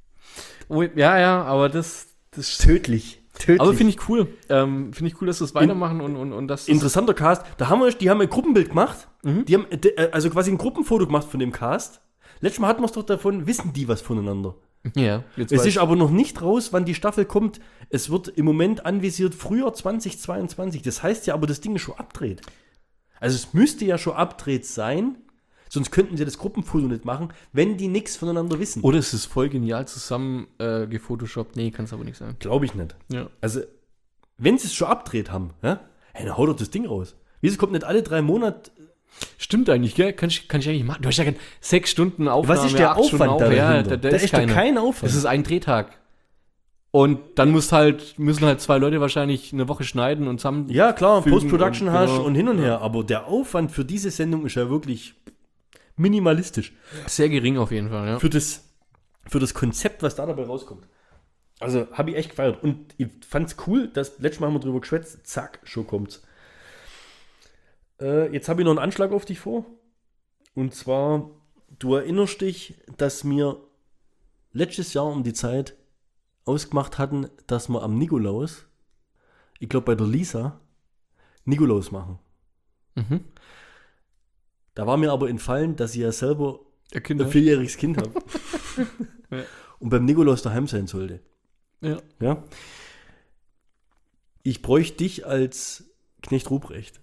Oh, ja, ja, aber das, das tödlich. Tödlich. aber finde ich cool. Ähm, finde ich cool, dass sie das weitermachen und, und, und das Interessanter Cast. Da haben wir, die haben ein Gruppenbild gemacht. Mhm. Die haben äh, also quasi ein Gruppenfoto gemacht von dem Cast. Letztes Mal hatten wir es doch davon, wissen die was voneinander. Ja, jetzt Es weiß ist aber noch nicht raus, wann die Staffel kommt. Es wird im Moment anvisiert Frühjahr zwanzig zweiundzwanzig. Das heißt ja aber, das Ding ist schon abdreht. Also es müsste ja schon abdreht sein, sonst könnten sie das Gruppenfoto nicht machen, wenn die nichts voneinander wissen. Oder es ist voll genial zusammen äh, gefotoshoppt. Nee, kann es aber nicht sein. Glaube ich nicht. Ja. Also, wenn sie es schon abdreht haben, ja, hey, dann hau doch das Ding raus. Wieso kommt nicht alle drei Monate? Stimmt eigentlich, gell? Kann ich, kann ich eigentlich machen. Du hast ja kein sechs Stunden Aufnahme, Was ist der acht Stunden Aufwand Auf- dahinter? Ja, da, da, Da ist, ist doch keiner. kein Aufwand. Das ist ein Drehtag. Und dann musst halt, müssen halt zwei Leute wahrscheinlich eine Woche schneiden und zusammen. Ja, klar, fügen Post-Production und- hast genau. und hin und her. Aber der Aufwand für diese Sendung ist ja wirklich minimalistisch. Sehr gering auf jeden Fall, ja. Für das, für das Konzept, was da dabei rauskommt. Also, habe ich echt gefeiert. Und ich fand's cool, dass letztes Mal haben wir drüber geschwätzt, zack, schon kommt's. Äh, jetzt habe ich noch einen Anschlag auf dich vor. Und zwar, du erinnerst dich, dass wir letztes Jahr um die Zeit ausgemacht hatten, dass wir am Nikolaus, ich glaube bei der Lisa, Nikolaus machen. Mhm. Da war mir aber entfallen, dass ich ja selber Der Kinder. ein vierjähriges Kind habe. Ja. Und beim Nikolaus daheim sein sollte. Ja. Ja? Ich bräuchte dich als Knecht Ruprecht.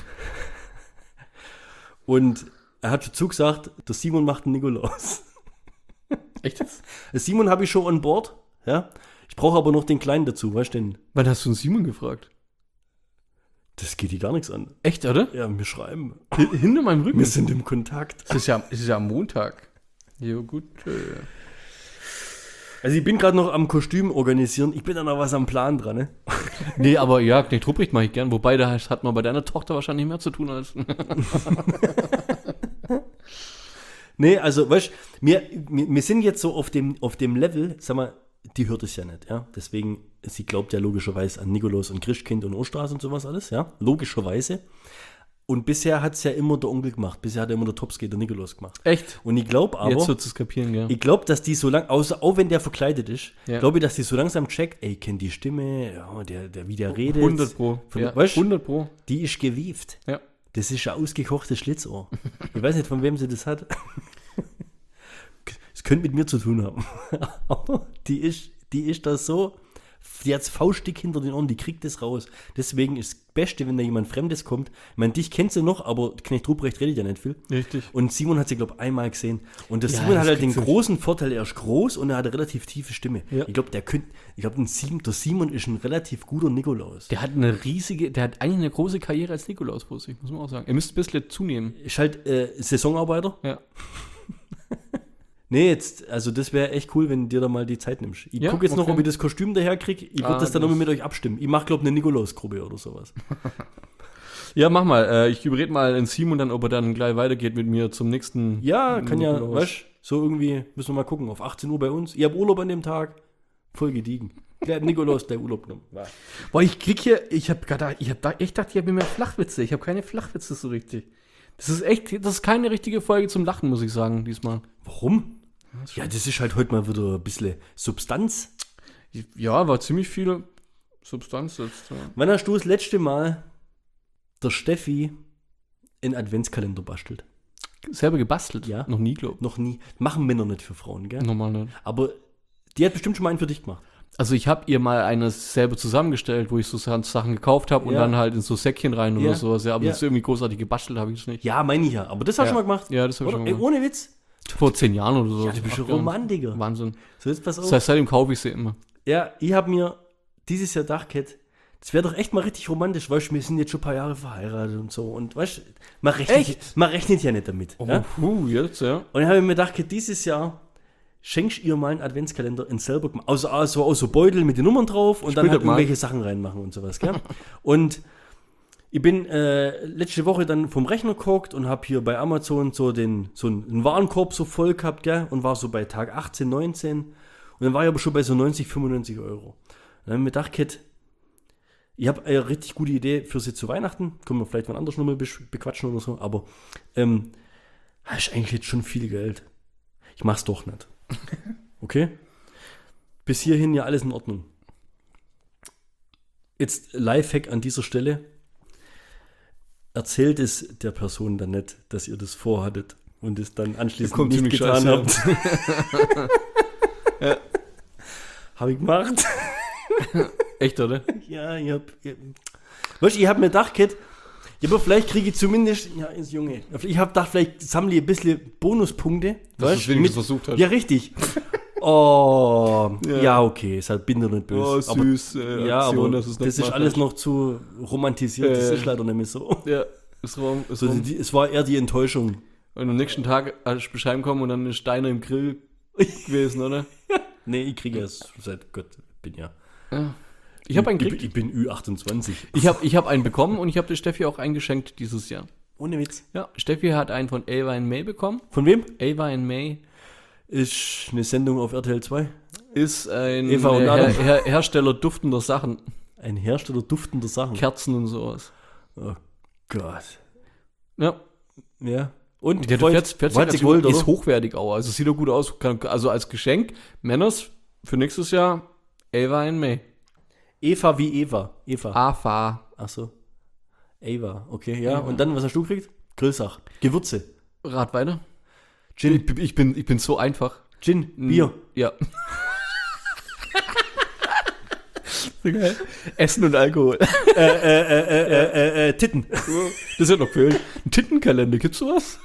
Und er hat schon zugesagt, der Simon macht einen Nikolaus. Echt jetzt? Den Simon habe ich schon an Bord. Ja? Ich brauche aber noch den Kleinen dazu, weißt du denn? Wann hast du einen Simon gefragt? Das geht dir gar nichts an. Echt, oder? Ja, wir schreiben. H- Hinter meinem Rücken. Wir sind im Kontakt. Es ist ja, es ist ja am Montag. Jo, gut. Äh. Also ich bin gerade noch am Kostüm organisieren. Ich bin da noch was am Plan dran, ne? Nee, aber ja, Knecht Ruprecht mache ich gern. Wobei, da hat man bei deiner Tochter wahrscheinlich mehr zu tun als. Nee, also, weißt du, wir, wir, wir sind jetzt so auf dem, auf dem Level, sag mal, die hört es ja nicht, ja. Deswegen, sie glaubt ja logischerweise an Nikolaus und Christkind und Osterhase und sowas alles, ja. Logischerweise. Und bisher hat es ja immer der Onkel gemacht. Bisher hat ja immer der Topski der Nikolaus gemacht. Echt? Und ich glaube aber, Jetzt wird es kapieren, gell? ich glaube, dass die so lang, außer, auch wenn der verkleidet ist, Ja. glaube ich, dass die so langsam checkt, ey, kennt die Stimme, ja, der, der, wie der redet. hundert Pro. Von, Ja, weißt, hundert Pro. die ist gewieft. Ja. Das ist ein ausgekochtes Schlitzohr. Ich weiß nicht, von wem sie das hat. Es könnte mit mir zu tun haben. Aber die ist, die ist da so, die hat das Faustdick hinter den Ohren, die kriegt das raus. Deswegen ist das Beste, wenn da jemand Fremdes kommt. Ich meine, dich kennst du noch, aber Knecht Ruprecht redet ja nicht viel. Richtig. Und Simon hat sie, glaube ich, einmal gesehen. Und der Ja, Simon das hat halt den kriegst du- großen Vorteil, er ist groß und er hat eine relativ tiefe Stimme. Ja. Ich glaube, der könnte, ich glaube, der Simon ist ein relativ guter Nikolaus. Der hat eine riesige, der hat eigentlich eine große Karriere als Nikolaus vor sich, muss man auch sagen. Er müsste ein bisschen zunehmen. Ist halt äh, Saisonarbeiter. Ja. Nee, jetzt, also das wäre echt cool, wenn dir da mal die Zeit nimmst. Ich Ja, gucke jetzt noch, okay. ob ich das Kostüm daher kriege. Ich würde Ah, das dann das- nochmal mit euch abstimmen. Ich mache, glaube ich, eine Nikolaus-Gruppe oder sowas. Ja, mach mal. Äh, ich überrede mal den Simon dann, ob er dann gleich weitergeht mit mir zum nächsten. Ja, kann ja, Nikolaus. weißt du, so irgendwie, müssen wir mal gucken, auf achtzehn Uhr bei uns. Ich habe Urlaub an dem Tag, voll gediegen. Der hat Nikolaus, der Urlaub genommen. Ja. Boah, ich krieg hier, ich habe gerade, ich habe da echt gedacht, ich habe mehr Flachwitze. Ich habe keine Flachwitze so richtig. Das ist echt, das ist keine richtige Folge zum Lachen, muss ich sagen, diesmal. Warum? Ja, das ist halt heute mal wieder ein bisschen Substanz. Ja, war ziemlich viel Substanz jetzt. Ja. Wann hast du das letzte Mal der Steffi einen Adventskalender bastelt? Selber gebastelt? Ja. Noch nie, glaub Noch nie. Machen Männer nicht für Frauen, gell? ich. Normal nicht. Aber die hat bestimmt schon mal einen für dich gemacht. Also ich habe ihr mal eine selber zusammengestellt, wo ich so Sachen gekauft habe und Ja. dann halt in so Säckchen rein Ja. oder sowas. Ja, aber Ja. das ist irgendwie großartig gebastelt, habe ich es nicht. Ja, meine ich ja. Aber das hast du Ja. schon mal gemacht. Ja, das habe ich Oder? schon Ey, gemacht. ohne Witz. Vor zehn Jahren oder so. Ja, du bist ein Acht Jahren. Romantiker. Wahnsinn. So, jetzt pass auf. Das heißt, seitdem kaufe ich sie immer. Ja, ich habe mir dieses Jahr gedacht, Kat, das wäre doch echt mal richtig romantisch, weißt du, wir sind jetzt schon ein paar Jahre verheiratet und so. Und weißt du, man rechnet, Echt? man rechnet ja nicht damit. Oh, Ja? puh, jetzt, ja. Und dann habe ich mir gedacht, Kat, dieses Jahr schenkst ihr mal einen Adventskalender in selber gemacht. Also, also aus so Beutel mit den Nummern drauf und dann halt Splitter mal. irgendwelche Sachen reinmachen und sowas, gell? Und ich bin äh, letzte Woche dann vom Rechner geguckt und habe hier bei Amazon so den so einen Warenkorb so voll gehabt, gell? Und war so bei Tag achtzehn, neunzehn. Und dann war ich aber schon bei so neunzig, fünfundneunzig Euro. Und dann habe ich mir gedacht, Kat, ich habe eine richtig gute Idee für sie zu Weihnachten. Können wir vielleicht mal anders nochmal besch- bequatschen oder so. Aber ähm, das ist eigentlich jetzt schon viel Geld. Ich mach's doch nicht. Okay? Bis hierhin ja alles in Ordnung. Jetzt Lifehack an dieser Stelle. Erzählt es der Person dann nicht, dass ihr das vorhattet. und es dann anschließend Kommt nicht ziemlich getan scheiße, habt. Ja. Habe ich gemacht. Echt, oder? Ja, ich hab. Ich, weißt du, ich hab mir gedacht, Kid, ja, aber vielleicht kriege ich zumindest, ja, ist Junge, ich hab gedacht, vielleicht sammle ich ein bisschen Bonuspunkte. Dass weißt du es wenigstens versucht hast. Ja, richtig. Oh, Ja. ja, okay, ist halt bin doch nicht böse. Oh, süß, aber, äh, ja, Aktion, aber dass das du es nicht ist gemacht alles hast. noch zu romantisiert, das Äh. ist leider nicht mehr so. Ja, ist rum. Ist So, rum. die, es war eher die Enttäuschung. Und am nächsten Tag hast du Bescheid bekommen und dann ist Steiner im Grill gewesen, oder? Nee, ich kriege es seit Gott, bin ja. Ja. Ich habe einen ich, gekriegt. ich bin Ü achtundzwanzig. Ich habe ich hab einen bekommen und ich habe der Steffi auch eingeschenkt dieses Jahr. Ohne Witz. Ja, Steffi hat einen von Ava in May bekommen. Von wem? Ava in May Ist eine Sendung auf R T L zwei. ist ein Eva und äh, Adam. Her Her Hersteller duftender Sachen, Ein Hersteller duftender Sachen. Kerzen und sowas. Oh Gott. Ja, Ja. Und der freut- vierzig freut sich wohl, ist oder? hochwertig auch. Also sieht doch gut aus. Kann- Also als Geschenk, Männers für nächstes Jahr Ava in May. Eva wie Eva. Eva. Ava. Ach so. Eva, okay, ja. Eva. Und dann, was hast du gekriegt? Grillsach. Gewürze. Rat weiter. Gin. Ich, ich, bin, ich bin so einfach. Gin. Bier. Ja. So geil. Essen und Alkohol. äh, äh, äh, äh, äh, äh, Titten. Das wird noch fehlen. Ein Tittenkalender, gibt's sowas?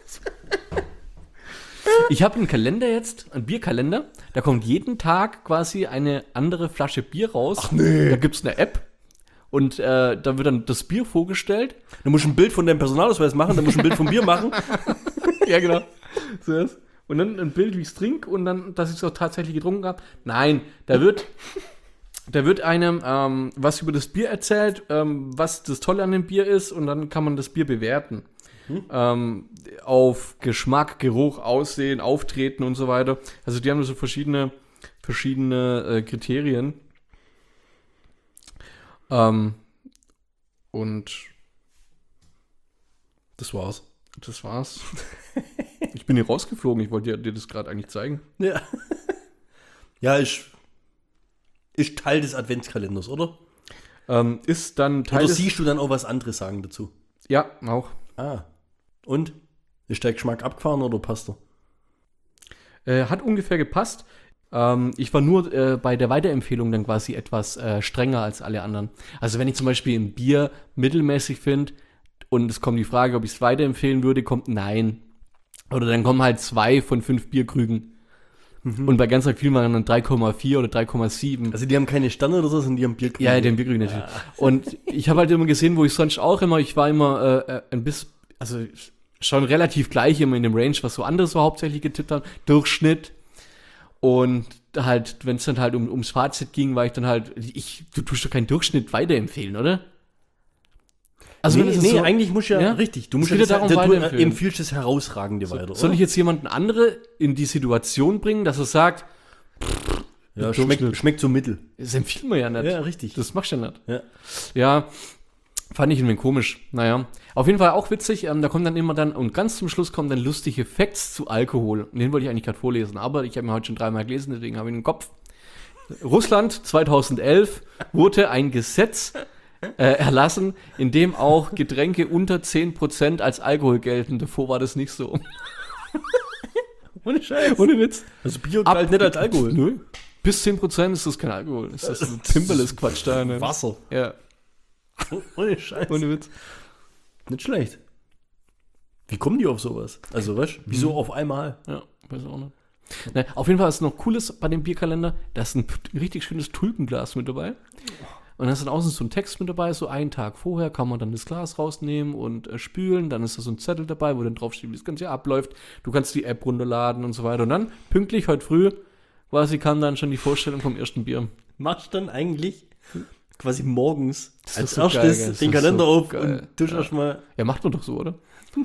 Ich habe einen Kalender jetzt, einen Bierkalender. Da kommt jeden Tag quasi eine andere Flasche Bier raus. Ach nee. Da gibt's eine App. Und äh, da wird dann das Bier vorgestellt. Du musst ein Bild von deinem Personalausweis machen, dann musst du ein Bild vom Bier machen. Ja, genau. So ist. Und dann ein Bild, wie ich es trinke und dann, dass ich es auch tatsächlich getrunken habe. Nein, da wird, da wird einem ähm, was über das Bier erzählt, ähm, was das Tolle an dem Bier ist und dann kann man das Bier bewerten. Hm? Ähm, auf Geschmack, Geruch, Aussehen, Auftreten und so weiter. Also die haben so verschiedene, verschiedene äh, Kriterien. Ähm, und Das war's. das war's. Ich bin hier rausgeflogen. Ich wollte dir, dir das gerade eigentlich zeigen. Ja. Ja, ist, ist Teil des Adventskalenders, oder? Ähm, ist dann Teil Oder des... siehst du dann auch was anderes sagen dazu? Ja, auch. Ah. Und? Ist der Geschmack abgefahren oder passt er? Äh, hat ungefähr gepasst. Ähm, ich war nur äh, bei der Weiterempfehlung dann quasi etwas äh, strenger als alle anderen. Also wenn ich zum Beispiel ein Bier mittelmäßig finde und es kommt die Frage, ob ich es weiterempfehlen würde, kommt nein. Oder dann kommen halt zwei von fünf Bierkrügen. Mhm. Und bei ganz vielen waren dann drei Komma vier oder drei Komma sieben. Also die haben keine Sterne oder so, sondern die haben Bierkrüge. Ja, den Bierkrügen natürlich. Und ich habe halt immer gesehen, wo ich sonst auch immer, ich war immer äh, ein bisschen, also schon relativ gleich immer in dem Range, was so andere so hauptsächlich getippt haben. Durchschnitt. Und halt, wenn es dann halt um, ums Fazit ging, war ich dann halt, ich, du tust doch keinen Durchschnitt weiterempfehlen, oder? Also wenn nee, es ist nee so, eigentlich musst du ja, ja? richtig, du Es musst geht ja ja darum, das, du weiterempfehlen. empfiehlst das Herausragende weiter, Soll oder? ich jetzt jemanden andere in die Situation bringen, dass er sagt, Ja, schmeckt, schmeckt so mittel. das empfiehlt man ja nicht. Ja, richtig. Das machst du ja nicht. Ja. Ja, fand ich irgendwie komisch. Naja, auf jeden Fall auch witzig. Ähm, da kommen dann immer dann, und ganz zum Schluss kommen dann lustige Facts zu Alkohol. Und den wollte ich eigentlich gerade vorlesen, aber ich habe ihn heute schon dreimal gelesen, deswegen habe ich ihn im Kopf. Russland zweitausendelf wurde ein Gesetz äh, erlassen, in dem auch Getränke unter zehn Prozent als Alkohol gelten. Davor war das nicht so. Ohne Scheiß. Ohne Witz. Also Bier galt nicht als Alkohol. Nö. Bis zehn Prozent ist das kein Alkohol. Ist das ein Pimpeles Quatsch da? Ne? Wasser. Ja, Ohne Scheiß. ohne Witz. Nicht schlecht. Wie kommen die auf sowas? Also, weißt du, wieso auf einmal? Ja, weiß auch nicht. Na, auf jeden Fall ist noch Cooles bei dem Bierkalender, da ist ein, ein richtig schönes Tulpenglas mit dabei. Und da ist dann außen so ein Text mit dabei, so einen Tag vorher kann man dann das Glas rausnehmen und äh, spülen. Dann ist da so ein Zettel dabei, wo dann draufsteht, wie das ganze Jahr abläuft. Du kannst die App runterladen und so weiter. Und dann, pünktlich heute früh, quasi kam dann schon die Vorstellung vom ersten Bier. Machst dann eigentlich quasi morgens Das als ist so erstes geil, gell? Das den ist Kalender so auf geil. und tust Ja. erstmal Ja, macht man doch so, oder?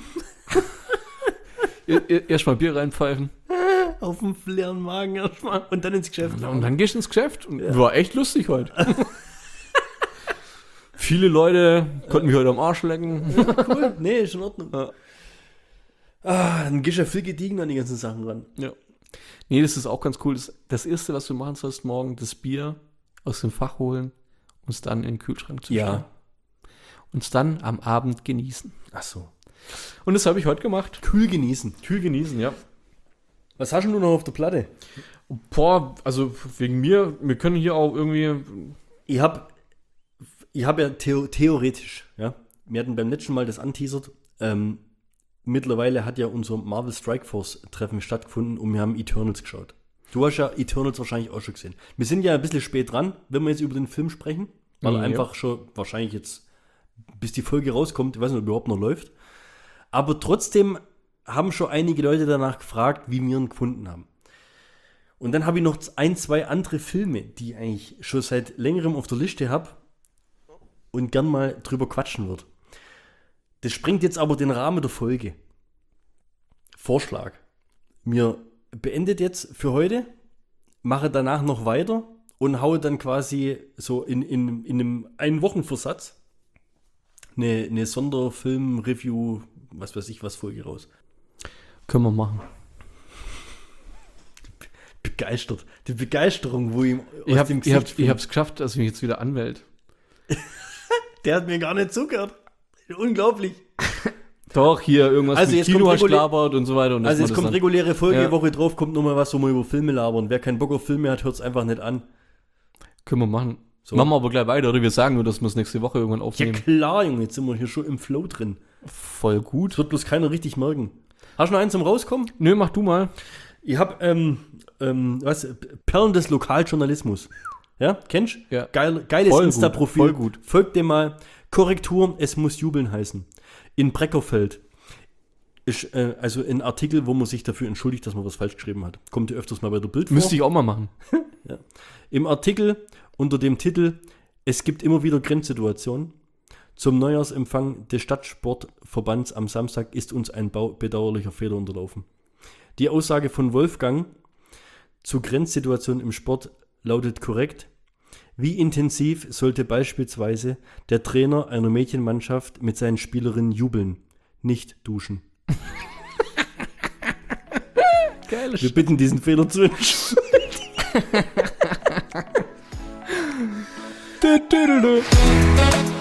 Erstmal Bier reinpfeifen. auf den leeren Magen erstmal und dann ins Geschäft. Und dann gehst du ins Geschäft. Und war echt lustig heute. Viele Leute konnten mich heute am Arsch lecken. Cool, nee, ist in Ordnung. Ja. Ah, dann gehst du ja viel gediegen an die ganzen Sachen ran. Ja. Nee, das ist auch ganz cool. Das, das Erste, was du machen sollst morgen, das Bier aus dem Fach holen und es dann in den Kühlschrank zu Ja. stellen. Und es dann am Abend genießen. Ach so. Und das habe ich heute gemacht. Kühl genießen. Kühl genießen, ja. Was hast denn du noch auf der Platte? Boah, also wegen mir, wir können hier auch irgendwie... Ich habe ich hab ja theo- theoretisch, ja, wir hatten beim letzten Mal das anteasert, ähm, mittlerweile hat ja unser Marvel Strike Force Treffen stattgefunden und wir haben Eternals geschaut. Du hast ja Eternals wahrscheinlich auch schon gesehen. Wir sind ja ein bisschen spät dran, wenn wir jetzt über den Film sprechen, weil er Ja. einfach schon wahrscheinlich jetzt, bis die Folge rauskommt, ich weiß nicht, ob er überhaupt noch läuft. Aber trotzdem haben schon einige Leute danach gefragt, wie wir ihn gefunden haben. Und dann habe ich noch ein, zwei andere Filme, die ich eigentlich schon seit längerem auf der Liste habe und gern mal drüber quatschen würde. Das sprengt jetzt aber den Rahmen der Folge. Vorschlag. Mir beendet jetzt für heute, mache danach noch weiter und haue dann quasi so in, in, in einem Ein-Wochen-Versatz eine, eine Sonderfilm-Review, was weiß ich, was Folge raus. Können wir machen. Begeistert. Die Begeisterung, wo ihm aus Ich habe dem ich hab, Gesicht ich hab's geschafft, dass ich mich jetzt wieder anmelde. Der hat mir gar nicht zugehört. Unglaublich. Doch, hier irgendwas Also mit jetzt Kino kommt hast regulär- gelabert und so weiter. Und dass Also man jetzt das kommt dann- reguläre Folge, Ja. Woche drauf kommt nochmal was, wo wir über Filme labern. Wer keinen Bock auf Filme hat, hört es einfach nicht an. Können wir machen. So. Machen wir aber gleich weiter, oder? Wir sagen nur, dass wir es nächste Woche irgendwann Ja aufnehmen. klar, Junge, jetzt sind wir hier schon im Flow drin. Voll gut. Das wird bloß keiner richtig merken. Hast du noch einen zum Rauskommen? Nö, mach du mal. Ich hab, ähm, ähm, was, Perlen des Lokaljournalismus. Ja, kennst du? Ja. Geil, geiles Voll gut, Insta-Profil. voll gut. Folgt dem mal. Korrektur, es muss jubeln heißen. In Breckerfeld ist äh, also ein Artikel, wo man sich dafür entschuldigt, dass man was falsch geschrieben hat. Kommt ja öfters mal bei der Bild vor. Müsste ich auch mal machen. Im Artikel unter dem Titel Es gibt immer wieder Grenzsituationen. Zum Neujahrsempfang des Stadtsportverbands am Samstag ist uns ein bau- bedauerlicher Fehler unterlaufen. Die Aussage von Wolfgang zu Grenzsituationen im Sport lautet korrekt. Wie intensiv sollte beispielsweise der Trainer einer Mädchenmannschaft mit seinen Spielerinnen jubeln, nicht duschen? Geil. Wir bitten diesen Fehler zu entschuldigen. Dö, dö, dö, dö.